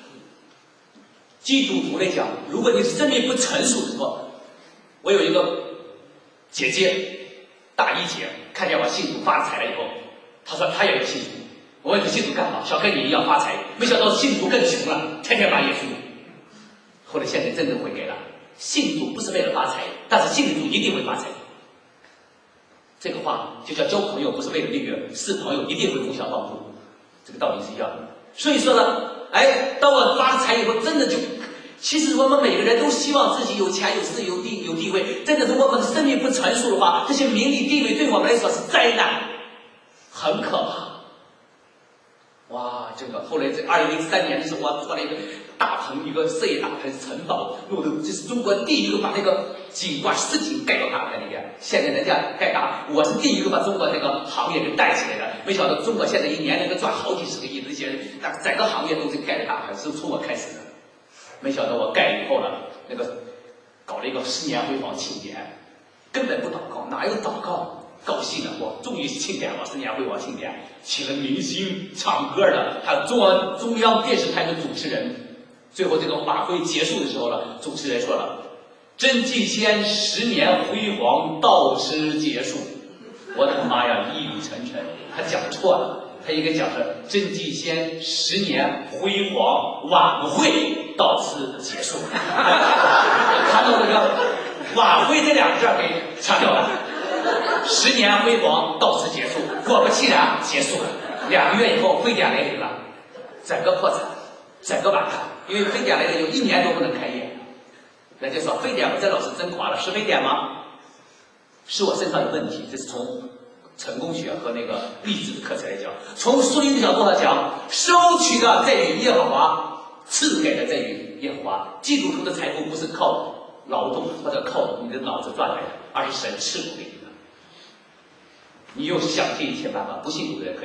基督徒来讲，如果你生命不成熟的时候，我有一个姐姐，大一姐。看见我信主发财了以后，他说他也有信主。我问你信主干嘛？想跟你一样发财。没想到信主更穷了，天天骂耶稣。后来现在真正悔改了，信主不是为了发财，但是信主一定会发财。这个话就叫交朋友不是为了利润，是朋友一定会互相帮助，这个道理是一样的。所以说呢，哎，当我发财以后，真的就。其实我们每个人都希望自己有钱有势有地有地位，真的是我们的生命不成熟的话，这些名利地位对我们来说是灾难，很可怕。哇，这个后来在二零零三年的时候，我做了一个大棚，一个摄影大棚城堡，弄的这是中国第一个把那个景观实景盖到大棚里面。现在人家盖大，我是第一个把中国那个行业给带起来的。没想到中国现在一年能够赚好几十个亿，这些人，但整个行业都是盖的大棚，是从我开始的。没想到我盖以后呢，那个搞了一个十年辉煌庆典，根本不祷告，哪有祷告？高兴了，我终于庆典了十年辉煌庆典，请了明星、唱歌的，还有中央中央电视台的主持人。最后这个晚会结束的时候呢，主持人说了：“真纪先十年辉煌到此结束。”我的妈呀，一语成谶，他讲错了。他应该讲是真纪先十年辉煌晚会到此结束。他把这个晚会这两个字给强调了，十年辉煌到此结束，果不其然结束了。两个月以后非典来临了，整个破产，整个完蛋，因为非典来临有一年都不能开业。人家说非典我这老师真垮了，是非典吗？是我身上有问题，这是从成功学和那个励志的课程来讲，从属灵的角度来讲，收取的在于耶和华，赐给的在于耶和华。基督徒的财富不是靠劳动或者靠你的脑子赚来的，而是神赐福给你的。你用想尽一切办法，不信主的人可以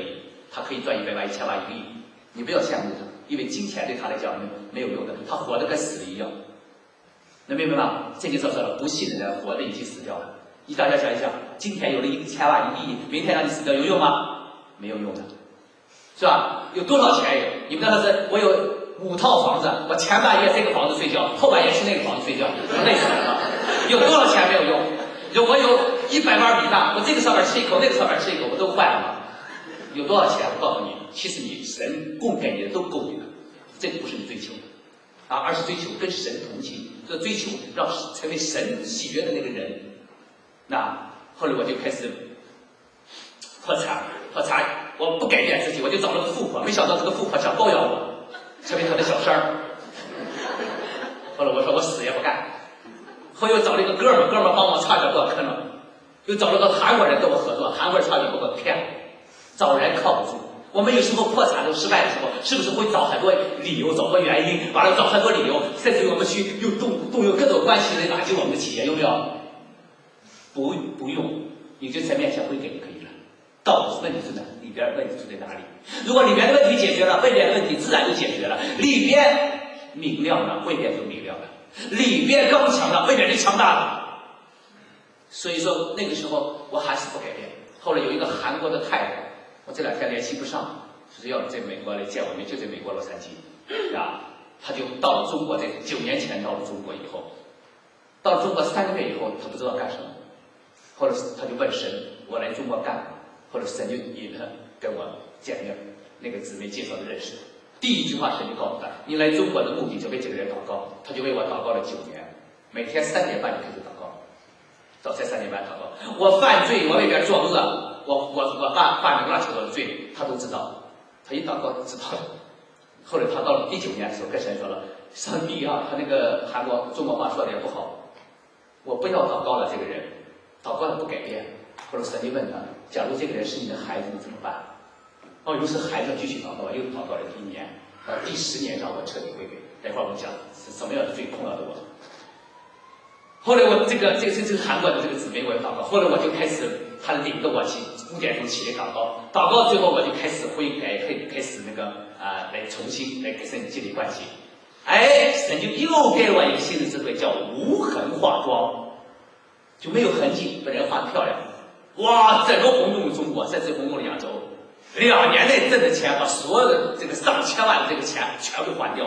他可以赚一百万、一千万、一个亿，你不要羡慕他，因为金钱对他来讲没没有用的，他活得跟死了一样。能明白吗？这就说说了，不信的人活的已经死掉了。你大家想一想，今天有了一千万、一个亿，明天让你死掉有用吗？没有用的，是吧？有多少钱有？你们那是我有五套房子，我前半夜这个房子睡觉，后半夜去那个房子睡觉，累死了。有多少钱没有用？就我有一百碗米饭，我这个上面吃一口，那个上面吃一口，我都坏了吗？有多少钱？我告诉你，其实你神供给你的都够你的，这个不是你追求的啊，而是追求跟神同行，这追求让成为神喜悦的那个人。那后来我就开始破产，破产，我不改变自己，我就找了个富婆，没想到这个富婆想包养我，成为他的小三儿。后来我说我死也不干，后又找了一个哥们儿，哥们儿帮我差点给我坑了，又找了个韩国人跟我合作，韩国人差点给我骗了。找人靠不住，我们有时候破产都失败的时候，是不是会找很多理由，找个原因，完了找很多理由，甚至于我们去又动动用各种关系来打击我们的企业，有没有？不不用，你就在面前会给就可以了。到底问题是哪？里边问题出在哪里？如果里边的问题解决了，外边的问题自然就解决了。里边明亮了，外边就明亮了；里边刚强了，外边就强大了。所以说那个时候我还是不改变。后来有一个韩国的太太，我这两天联系不上，就是要在美国来见我们，就在美国洛杉矶，啊，他就到了中国，在九年前到了中国以后，到了中国三个月以后，他不知道干什么，后来他就问神，我来中国干嘛？后来神就引他跟我见面，那个姊妹介绍的认识。第一句话神就告诉他，你来中国的目的就为这个人祷告，他就为我祷告了九年，每天三点半就开始祷告，早晨三点半祷告。我犯罪，我外边作恶，我我我犯犯了乱七八糟的罪，他都知道，他一祷告就知道了。后来他到了第九年的时候，跟神说了，上帝啊，他那个韩国中国话说的也不好，我不要祷告了，这个人祷告了不改变。后来神就问他，假如这个人是你的孩子，你怎么办？哦，又是孩子继续祷告，又祷告了一年，到第十年让我彻底悔改。待会儿我讲是什么样的罪碰到的我。后来我这个这个这个韩国的这个姊妹我也祷告，后来我就开始他领着我起五点钟起来祷告，祷告最后我就开始悔改，开开始那个啊、呃、来重新来跟神建立关系。哎，神就又给了我一个新的智慧，叫无痕化妆，就没有痕迹，把人画得漂亮。哇，整个轰动中国，甚至轰动了亚洲。两年内挣的钱，把所有的这个上千万的这个钱全部还掉，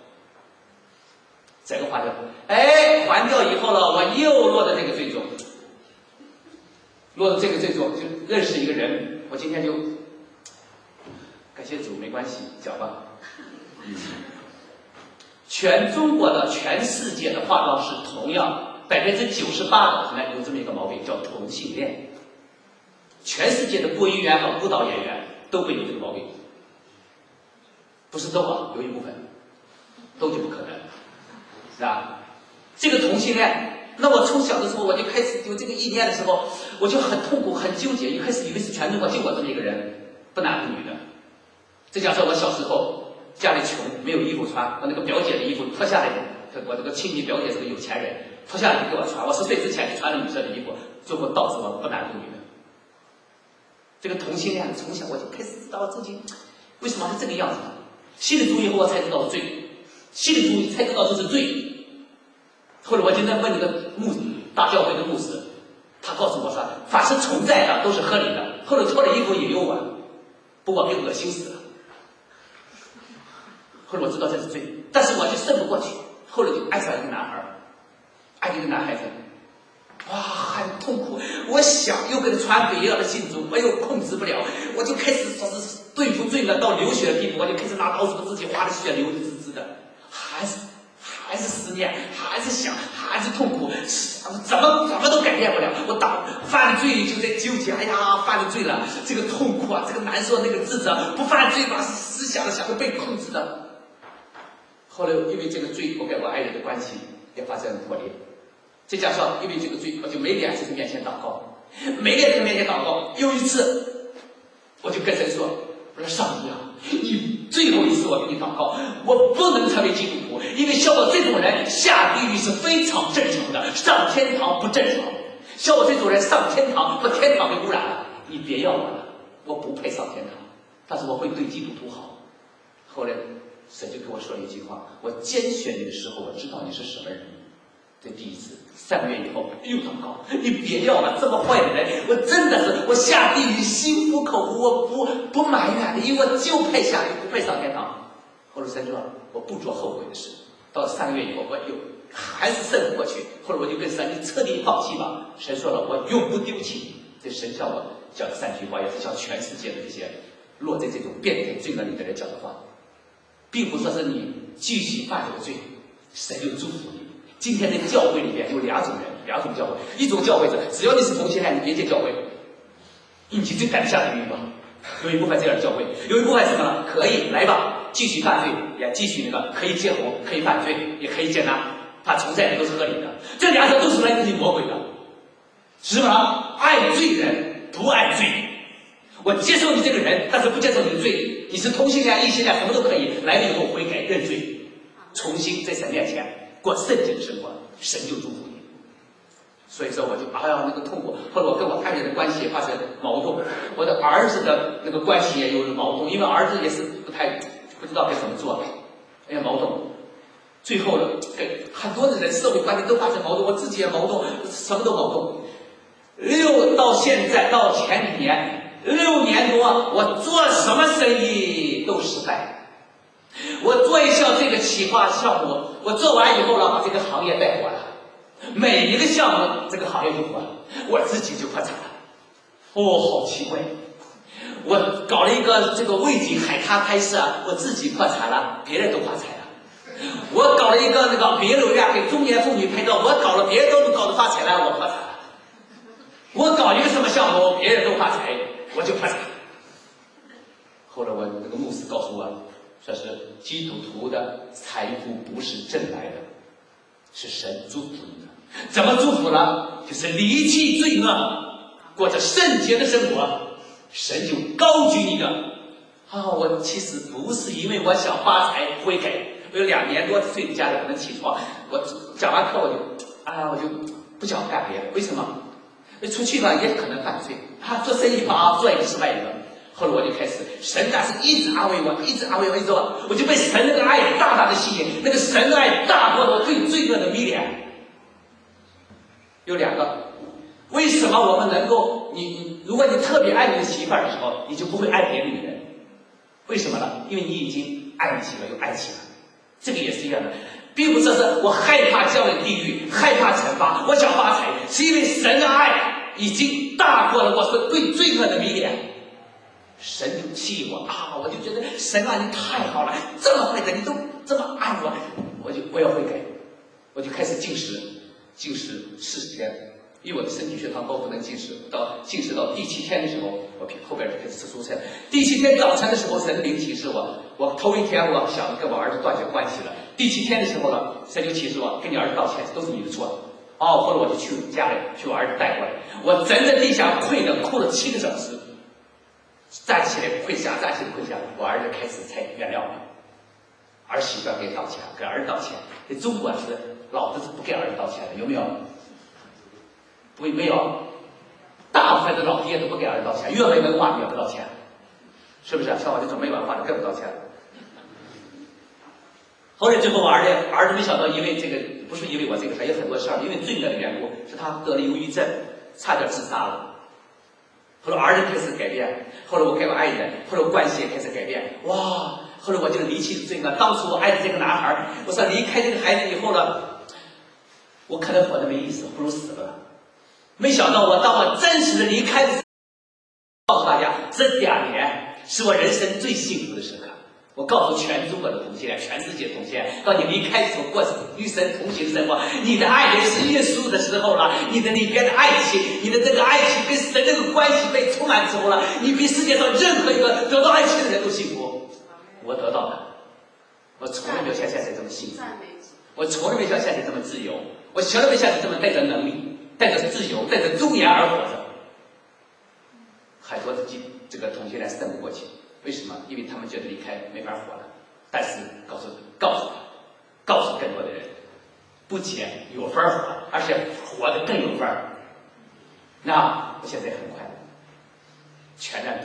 整个还掉。哎，还掉以后呢，我又落到这个罪中，落到这个罪中，就认识一个人。我今天就感谢主，没关系，讲吧。嗯，全中国的、全世界的化妆师，同样百分之九十八的可能有这么一个毛病，叫同性恋。全世界的播音员和舞蹈演员都会有这个毛病，不是都啊，有一部分，都就不可能，是吧？这个同性恋，那我从小的时候我就开始有这个意念的时候，我就很痛苦、很纠结。一开始以为是全中国就我这么一个人，不男不女的。再加上我小时候家里穷，没有衣服穿，我那个表姐的衣服脱下来，我这个亲戚表姐是个有钱人，脱下来就给我穿。我十岁之前就穿了女生的衣服，最后导致我不男不女的。这个同性恋，从小我就开始知道自己为什么是这个样子。信了主以后，我才知道罪；信了主才知道这是罪。后来我就在问那个牧大教会的牧师，他告诉我说，凡是存在的都是合理的。后来脱了衣服也有我，不过被恶心死了。后来我知道这是罪，但是我就胜不过去。后来就爱上一个男孩，爱一个男孩子。哇，很痛苦！我想又给他传北样的信主，我又控制不了，我就开始说是对付罪了，到流血的地步，我就开始拿刀子把自己划的血流的滋滋的，还是还是思念，还是想，还是痛苦，怎么怎么都改变不了。我打犯罪就在纠结，哎呀，犯了罪了，这个痛苦啊，这个难受，那个自责，不犯罪吧，是思想的想着被控制的。后来因为这个罪，我跟我爱人的关系也发生了破裂。再加上因为这个罪，我就没脸在神面前祷告，没脸在神面前祷告。有一次，我就跟神说：“我说上帝啊，你最后一次我给你祷告，我不能成为基督徒，因为像我这种人下地狱是非常正常的，上天堂不正常。像我这种人上天堂，把天堂给污染了。你别要我了，我不配上天堂。 但是我会对基督徒好。后来神就跟我说了一句话：我拣选你的时候，我知道你是什么人。这第一次。三个月以后又祷告，你别要了，这么坏的人，我真的是我下地狱心服口服，我不不埋怨的，因为我就配下地狱，不配上天堂。后来神说我不做后悔的事。到了三个月以后，我又还是胜不过去。后来我就跟神你彻底放弃吧。神说了，我永不丢弃你。这神向我讲的三句话，也是向全世界的这些落在这种变态罪恶里的人讲的话，并不说是你继续犯这个罪，神就祝福你。今天的教会里面有两种人，两种教会，一种教会是只要你是同性恋，你别进教会，你就赶得下地狱吧。有一部分这样的教会，有一部分什么呢？可以来吧，继续犯罪，也继续那个可以结婚，可以犯罪，也可以接纳，他存在的都是合理的。这两者都是来自于魔鬼的，是吧？爱罪人不爱罪。我接受你这个人，但是不接受你的罪。你是同性恋、异性恋，什么都可以，来了以后悔改认罪，重新在神面前过圣洁的生活，神就祝福你。所以说我就哎呀那个痛苦，后来我跟我爱人的关系也发生矛盾，我的儿子的那个关系也有矛盾，因为儿子也是不太不知道该怎么做，哎呀矛盾。最后呢，很多的人社会观念都发生矛盾，我自己也矛盾，什么都矛盾。六到现在到前几年六年多，我做什么生意都失败。我做一项这个企划项目，我做完以后呢，把这个行业带火了。每一个项目，这个行业就火了，我自己就破产了。哦，好奇怪！我搞了一个这个卫景海滩拍摄，我自己破产了，别人都发财了。我搞了一个那个别楼院给中年妇女拍照，我搞了，别人都搞得发财了，我破产了。我搞一个什么项目，别人都发财，我就破产。后来我那个牧师告诉我，说是基督徒的财富不是挣来的，是神祝福你的。怎么祝福呢？就是离弃罪恶，过着圣洁的生活，神就高举你的。啊，我其实不是因为我想发财悔改，我有两年多睡在家里不能起床，我讲完课我就，哎呀，我就不想干别的。为什么？出去吧也可能犯罪，啊，做生意吧啊，做一个失败一个。后来我就开始，神那是一直安慰我，一直安慰我，一直我，我就被神那个爱大大的吸引，那个神的爱大过了我对罪恶的迷恋。有两个，为什么我们能够，你你，如果你特别爱你的媳妇儿的时候，你就不会爱别的女人？为什么呢？因为你已经爱起了，有爱情了。这个也是一样的，并不是说我害怕降临地狱，害怕惩罚，我想发财，是因为神的爱已经大过了我所对罪恶的迷恋。神就气我啊！我就觉得神啊，你太好了，这么坏的你都这么爱我，我就我要悔改，我就开始禁食，禁食四十天，因为我的身体血糖高，不能禁食。到禁食到第七天的时候，我后边就开始吃蔬菜。第七天早晨的时候，神灵启示我，我头一天我想跟我儿子断绝关系了。第七天的时候呢，神就启示我，跟你儿子道歉，都是你的错。哦，后来我就去家里，去我儿子带过来，我枕在地下跪着，哭了七个小时。站起来跪下，站起来跪下，我儿子开始才原谅我。儿媳妇给道歉，给儿子道歉。在中国是老子是不给儿子道歉的，有没有？不没有，大部分的老爹都不给儿子道歉，越没文化越不道歉，是不是？像我这种没文化的更不道歉。后来最后我儿子儿子没想到，因为这个不是因为我这个，还有很多事儿，因为罪恶的缘故，是他得了忧郁症，差点自杀了。后来儿子开始改变，后来我跟我爱人，后来我关系也开始改变。哇！后来我就离弃了罪恶。当初我爱的这个男孩，我说离开这个孩子以后呢，我可能活得没意思，不如死了。没想到我当我真实的离开的时候，告诉大家，这两年是我人生最幸福的时刻。我告诉全中国的同性恋，全世界同性恋，当你离开的时候，过与神同行的生活，你的爱人是耶稣的时候了，你的里边的爱情，你的这个爱情跟神这个关系被充满之后了，你比世界上任何一个得到爱情的人都幸福。我得到的，我从来没有像现在这么幸福，我从来没像现在这么自由，我从来没像你这么带着能力，带着自由，带着尊严而活着。很多的这个同性恋胜不过去。为什么？因为他们觉得离开没法活了。但是告诉告诉他，告诉更多的人，不仅有法活，而且活得更有法。那我现在很快乐，全然得自由。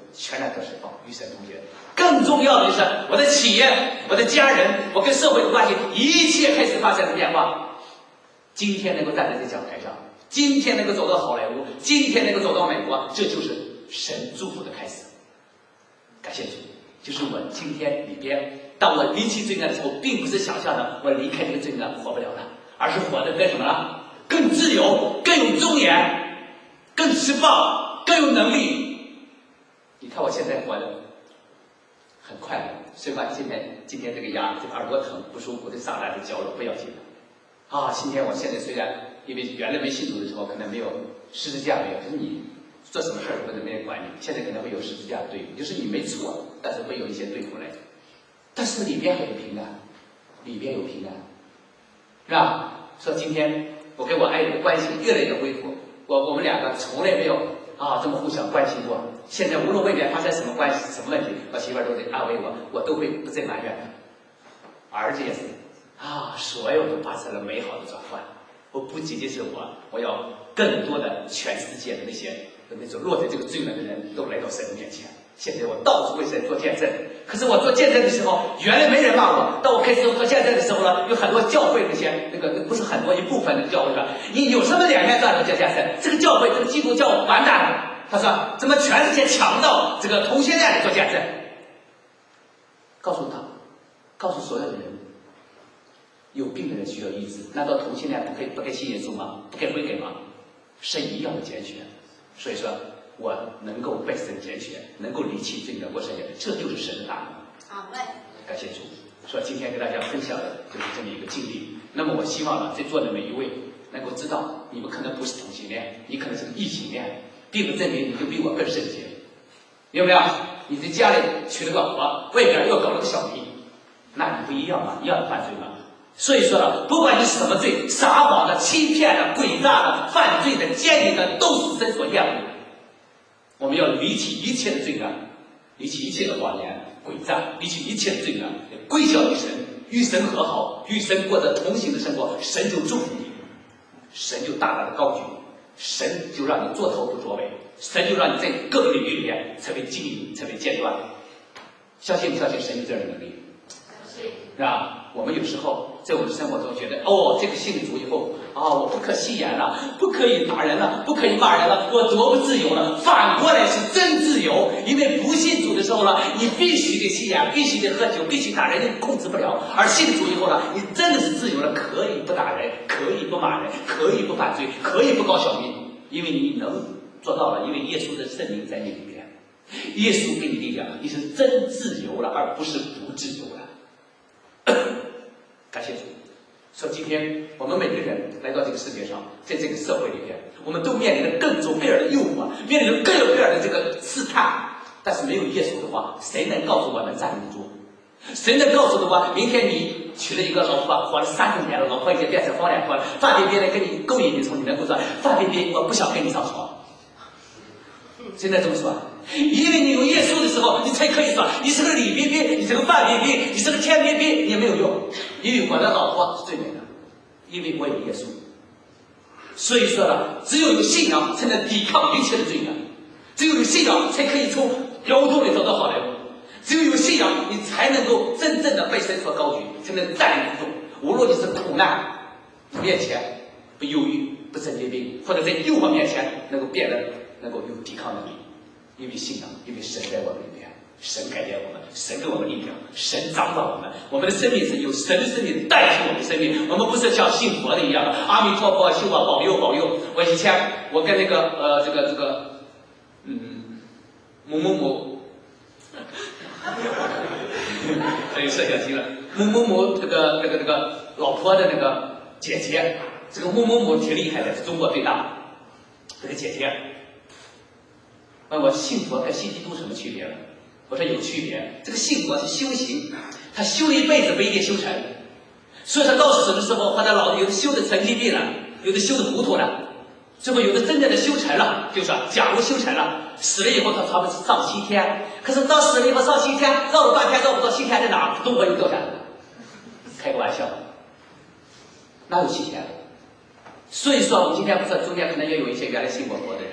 全然得释放，与神同学。更重要的是，我的企业、我的家人、我跟社会的关系，一切开始发生了变化。今天能够站在这讲台上，今天能够走到好莱坞，今天能够走到美国，这就是神祝福的开始。感谢主，就是我今天里边，当我离弃罪恶的时候，并不是想象的我离开这个罪恶活不了了，而是活得更什么了？更自由，更有尊严，更释放，更有能力。你看我现在活的很快乐，虽然今天今天这个牙这个耳朵疼不舒服，这上来就嚼了，不要紧的。啊，今天我现在虽然因为原来没信主的时候可能没有十字架没有，可是你做什么事儿或者没人管你，现在可能会有十字架对付，就是你没错，但是会有一些对付来，但是里边还有平安，里边有平安，是吧？说今天我跟我爱人的关系越来越恢复，我我们两个从来没有啊这么互相关心过。现在无论外面发生什么关系、什么问题，我媳妇儿都得安慰我，我都会不再埋怨她。儿子也是啊，所有都发生了美好的转换。我不仅仅是我，我要更多的全世界的那些那种落在这个罪恶的人都来到神的面前。现在我到处为神做见证，可是我做见证的时候，原来没人骂我。当我开始做见证的时候呢，有很多教会那些那个不是很多一部分的教会说，你有什么脸面这样做见证？这个教会这个基督教完蛋了。他说怎么全世界强盗这个同性恋来做见证？告诉他，告诉所有的人，有病的人需要医治，难道同性恋不可以不该信耶稣吗？不该悔改吗？神一样的拣选，所以说我能够被神拣选，能够离弃罪恶过生活，这就是神的大能。 好嘞， 感谢主。说今天跟大家分享的就是这么一个经历。那么我希望呢，在座的每一位能够知道，你们可能不是同性恋，你可能是个异性恋，并不证明你就比我更圣洁。有没有？你在家里娶了个老婆，外边又搞了个小姨，那你不一样吗？一样的犯罪吗？所以说呢，不管你是什么罪，撒谎的、欺骗的、诡诈的、犯罪的、奸淫的，都是神所厌恶的。我们要离弃一切的罪恶，离弃一切的谎言、诡诈，离弃一切的罪恶，归向于神，与神和好，与神过着同行的生活，神就祝福你，神就大大的高举，神就让你做头不作尾，神就让你在各个领域里面成为精英，成为尖端。相信不相信神有这样的能力？是吧？我们有时候在我们的生活中觉得，哦，这个信了主以后啊，我不可戏言了，不可以打人了，不可以骂人了，我多不自由了。反过来是真自由，因为不信主的时候呢，你必须得戏言，必须得喝酒，必须打人，你控制不了；而信主以后呢，你真的是自由了，可以不打人，可以不骂人，可以不犯罪，可以不搞小命，因为你能做到了，因为耶稣的圣灵在你里面，耶稣给你力量，你是真自由了，而不是不自由了。感谢主。说今天我们每个人来到这个世界上，在这个社会里边，我们都面临着各种各样的诱惑，面临着各种各样的这个试探。但是没有耶稣的话，谁能告诉我们站得住？谁能告诉的话，明天你娶了一个老婆，活了三十年了，老婆已经变成黄脸婆了，范冰冰来跟你勾引你，从你能够说范冰冰，我不想跟你上床。现在这么说，因为你有耶稣的时候，你才可以说你是个李冰冰，你是个范冰冰，你是个天冰冰，也没有用，因为我的老婆是最美的，因为我有耶稣。所以说呢，只有有信仰才能抵抗一切的罪恶，只有有信仰才可以从窑洞里走到好莱坞，只有有信仰，你才能够真正的被神所高举，才能站立不住。无论你是苦难面前不忧郁、不神经病，或者在诱惑面前能够变得能够有抵抗能力，因为信仰，因为神在我们里面，神改变我们，神给我们力量，神掌管我们，我们的生命是由神的生命代替我们的生命，我们不是像信佛的一样，阿弥陀佛，求我保佑保佑。我以前我跟那个呃这个这个嗯某某某，很有摄像机了，某某某这个这个这个老婆的那个姐姐，这个某某某挺厉害的，是中国最大的这个姐姐。问我信佛跟信基督什么区别呢？我说有区别。这个信佛是修行，他修一辈子不一定修成，所以他到死的时候，或者老有的修的神经病了，有的修的糊涂了，最后有的真正的修成了，就是说假如修成了，死了以后他他们是上西天，可是到死了以后上西天，绕了半天绕不到西天在哪？中国又掉下来了，开个玩笑，哪有西天？所以说我们今天不是中间可能也有一些原来信过佛的人。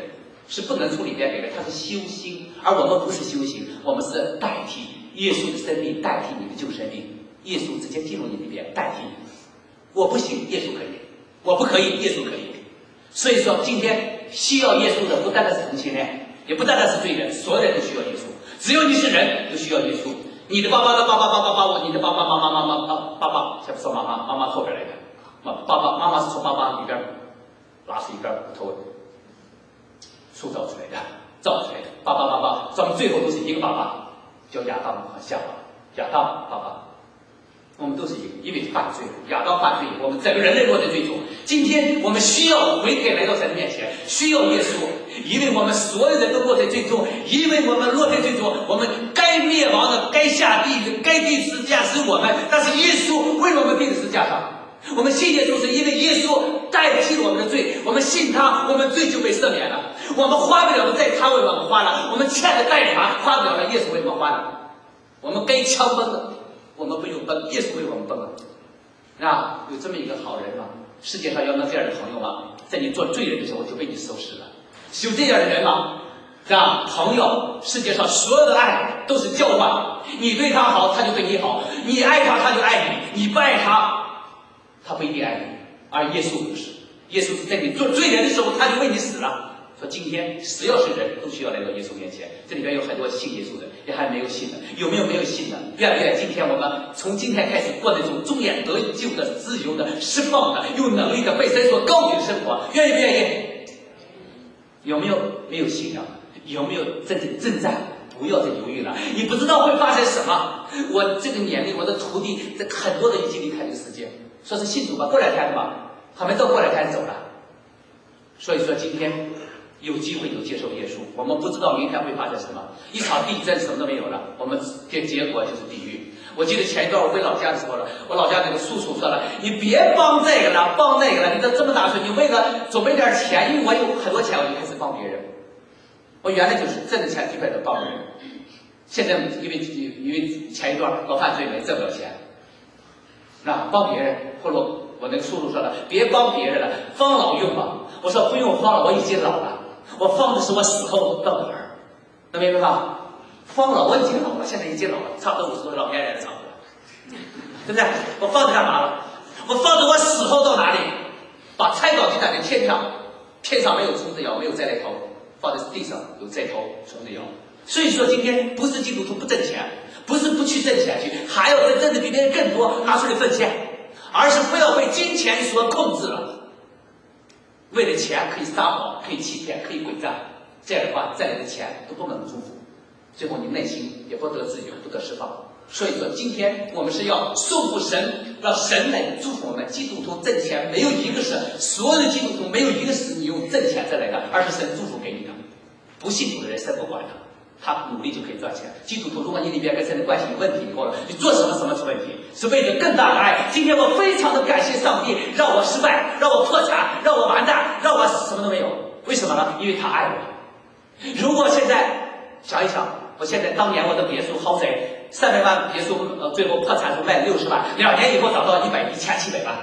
是不能处理别人，它是修心，而我们不是修行，我们是代替耶稣的生命，代替你的旧生命，耶稣直接进入你里边代替你。我不行，耶稣可以；我不可以，耶稣可以。所以说，今天需要耶稣的不单单是同性恋，也不单单是罪人，所有人都需要耶稣。只有你是人，就需要耶稣。你的爸爸的爸爸爸爸爸爸，你的爸爸妈妈妈妈爸爸爸，先不说妈妈，妈妈后边来的，妈爸爸妈妈是从爸爸里边拉出一根骨头塑造出来的，造出来的。爸爸爸爸，咱们最后都是一个爸爸，叫亚当和夏娃。亚当爸爸，我们都是一个，因为犯罪，亚当犯罪，我们整个人类落在罪中。今天我们需要悔改来到神的面前，需要耶稣，因为我们所有人都落在罪中，因为我们落在罪中，我们该灭亡的、该下地狱、该钉十字架是我们，但是耶稣为我们钉十字架上。我们信耶稣是因为耶稣代替了我们的罪，我们信他，我们罪就被赦免了。我们花不了的债，他为我们花了；我们欠的贷款花不了了，耶稣为我们花了。我们该枪崩的，我们不用崩，耶稣为我们崩了。啊，有这么一个好人吗？世界上有没有这样的朋友吗？在你做罪人的时候就被你收拾了。有这样的人吗？是吧？朋友，世界上所有的爱都是交换，你对他好，他就对你好；你爱他，他就爱你；你不爱他，他不一定爱你。而耶稣不是，耶稣是在你做罪人的时候，他就为你死了。说今天只要是人都需要来到耶稣面前，这里边有很多信耶稣的，也还没有信的，有没有没有信的？愿不愿意今天我们从今天开始过那种忠言得救的、自由的、释放的、有能力的、被神所高举的生活？愿意不愿意？有没有没有信仰？有没有真正征战？不要再犹豫了，你不知道会发生什么。我这个年龄，我的徒弟这很多的已经离开这个世界，说是信主吧，过来看吧，还没到过来看走了。所以说今天有机会就接受耶稣，我们不知道明天会发生什么，一场地震什么都没有了，我们的结果就是地狱。我记得前一段我回老家的时候了，我老家那个叔叔说了，你别帮这个了，帮那个了，你都这么大岁，你为了准备点钱，因为我有很多钱，我就开始帮别人。我原来就是挣的钱基本都帮人，现在因为因为前一段搞犯罪没挣不了钱，那帮别人。后来我那个叔叔说了，别帮别人了，方老用吧。我说不用方了，我已经老了，我方的是我死后到哪儿，能明白吧？方老我已经老了，现在已经老了，差不多五十多老年人差不多，对不对？我放着干嘛了？我放着我死后到哪里？把菜刀就打在天上，天上没有虫子咬，没有灾来逃，放在地上有灾逃虫子咬。所以说今天不是基督徒不挣钱，不是不去挣钱去，还要挣的比别人更多，拿出来奉献，而是不要被金钱所控制了。为了钱可以撒谎，可以欺骗，可以诡诈，这样的话再来的钱都不能祝福，最后你内心也不得自由，不得释放。所以说今天我们是要束缚神，让神来祝福我们。基督徒挣钱没有一个是，所有的基督徒没有一个是你用挣钱挣来的，而是神祝福给你的。不信主的人神不管他，他努力就可以赚钱。基督徒，如果你里边跟神的关系有问题以后了，你做什么什么是问题，是为了更大的爱。今天我非常的感谢上帝，让我失败，让我破产，让我完蛋，让我什么都没有。为什么呢？因为他爱我。如果现在想一想，我现在当年我的别墅豪宅三百万别墅，呃，最后破产时卖了六十万，两年以后涨到一百一千七百万，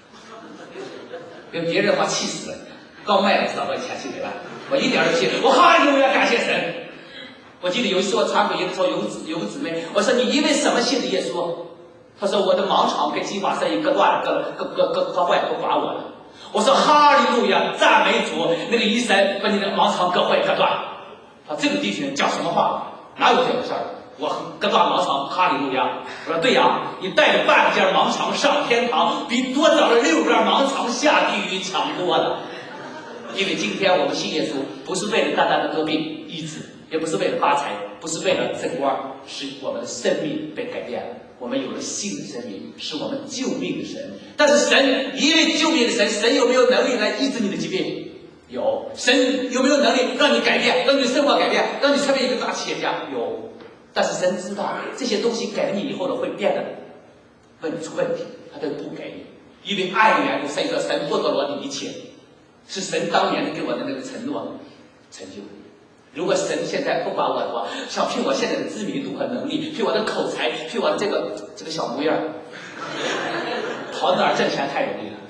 跟别人的话气死了。刚卖了涨到一千七百万，我一点都不气，我哈利路亚感谢神。我记得有一次我传福音的时候，有个有个姊妹，我说你因为什么信的耶稣？她说我的盲肠跟计划生意割断了，割割割割割坏，割刮我了。我说哈利路亚，赞美主，那个医生把你的盲肠割坏割断。啊，这个弟兄讲什么话？哪有这个事儿？我割断盲肠，哈利路亚。我说对呀，你带着半件盲肠上天堂，比多长了六根盲肠下地狱强多了。因为今天我们信耶稣，不是为了单单的得病医治，也不是为了发财，不是为了升官，是我们的生命被改变了，我们有了新的生命，是我们救命的神。但是神，因为救命的神，神有没有能力来医治你的疾病？有。神有没有能力让你改变，让你的生活改变，让你成为一个大企业家？有。但是神知道这些东西给了你以后呢，会变得问出问题，他都不给你，因为爱的缘故。所以说神剥夺了你一切，是神当年给我的那个承诺成就。如果神现在不把我的话，想凭我现在的知名度和能力，凭我的口才，凭我的这个这个小模样，跑哪儿挣钱太容易了。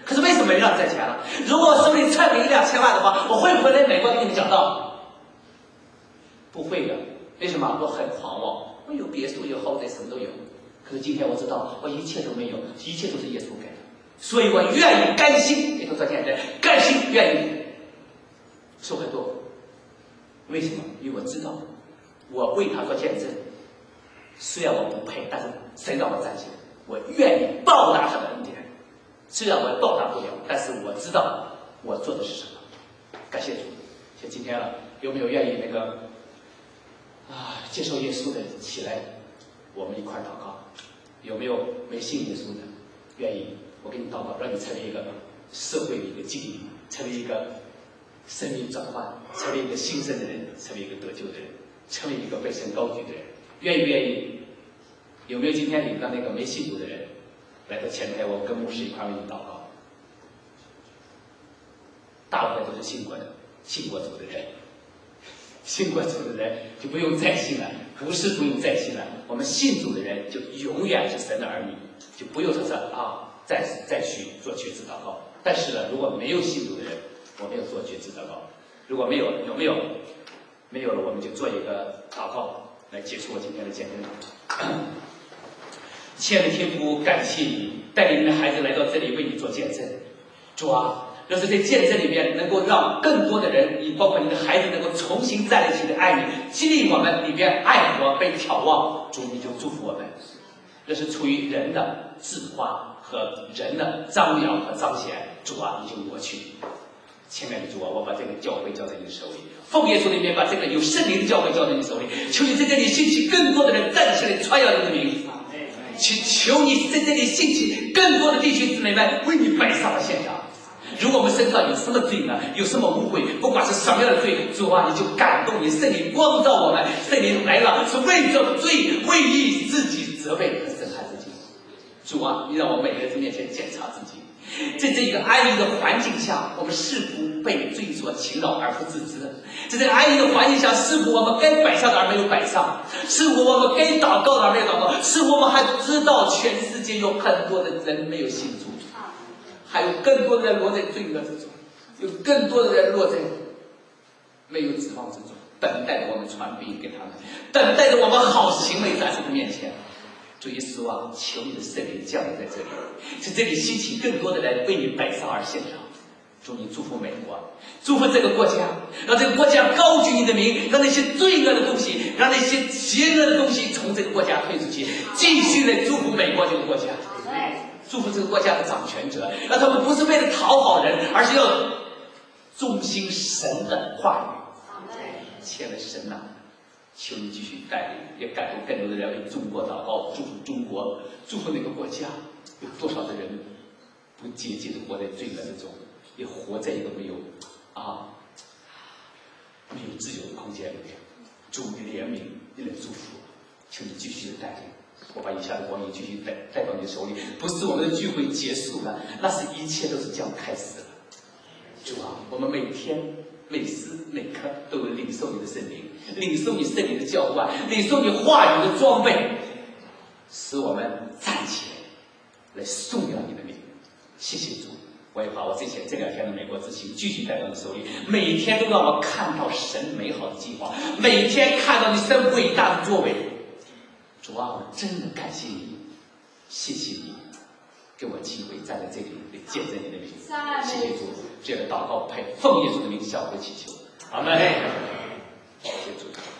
可是为什么没让你挣钱了？如果我手里揣个一两千万的话，我会不会来美国给你们讲道？不会的。为什么？我很狂妄，我有别墅，有豪宅，什么都有。可是今天我知道，我一切都没有，一切都是耶稣给的，所以我愿意甘心给他做见证，甘心愿意受很多。为什么？因为我知道，我为他做见证，虽然我不配，但是神让我站起来，我愿意报答他的恩典。虽然我也报答不了，但是我知道我做的是什么。感谢主。像今天了，有没有愿意那个啊接受耶稣的起来？我们一块祷告。有没有没信耶稣的愿意？我给你祷告，让你成为一个社会的一个精英，成为一个生命转换，成为一个新生的人，成为一个得救的人，成为一个被神高举的人。愿意不愿意？有没有今天领到那个没信主的人来到前台？我跟牧师一块为你祷告。大部分都是信过的，信过主的人。信过主的人就不用再信了，不是不用再信了。我们信主的人就永远是神的儿女，就不用说是啊再再去做决志祷告。但是呢，如果没有信主的人，我们要做决志祷告。如果没有，有没有？没有了，我们就做一个祷告来结束我今天的见证。亲爱的天父，感谢你带领你的孩子来到这里为你做见证。主啊，要是在见证里面能够让更多的人，你包括你的孩子能够重新站立起来爱你，激励我们里边爱火被挑旺，主你就祝福我们。这是出于人的自夸和人的张扬和彰显，主啊你就挪去。亲爱的主啊，我把这个教会交在你的手里，奉耶稣里面把这个有圣灵的教会交在你手里，求你在这里兴起更多的人站起来传扬你的名，求求你在这里兴起更多的弟兄姊妹们为你摆上了现场。如果我们身上有什么罪呢？有什么污秽？不管是什么样的罪，主啊，你就感动你，圣灵光照我们，圣灵来了是为着罪，为义自己责备和审判自己。主啊，你让我每个人在面前检查自己，在这个安逸的环境下，我们是否被罪所侵扰而不自知？在这个安逸的环境下，是否我们该摆上的而没有摆上？是否我们该祷告的而没有祷告？是否我们还知道全世界有很多的人没有信主？还有更多的人落在罪恶之中，有更多的人落在没有指望之中，等待着我们传福音给他们，等待着我们好行为在神的面前。主耶稣啊，求你的圣灵降临在这里，在这里兴起更多的人为你摆上而献上。祝你祝福美国，祝福这个国家，让这个国家高举你的名，让那些罪恶的东西，让那些邪恶的东西从这个国家退出去，继续来祝福美国这个国家。祝福这个国家的掌权者，让他们不是为了讨好人，而是要忠心神的话语。亲爱的神呐，求你继续带领，也感动更多的人为中国祷告，祝福中国，祝福那个国家。有多少的人不洁净的活在罪恶之中，也活在一个没有啊没有自由的空间里面。主你怜悯，你的祝福，求你继续的带领。我把以下的光阴继续带带到你的手里，不是我们的聚会结束了，那是一切都是将开始了。主啊，我们每天每时每刻都有领受你的圣灵，领受你圣灵的浇灌，领受你话语的装备，使我们站起来来颂扬你的名。谢谢主，我也把我这些这两天的美国之行继续带到你手里，每天都让我看到神美好的计划，每天看到你神伟大的作为。主啊，我真的感谢你，谢谢你给我机会站在这里来见证你的名。谢谢主，这样的祷告配奉耶稣的名，小会祈求，阿门。谢谢主。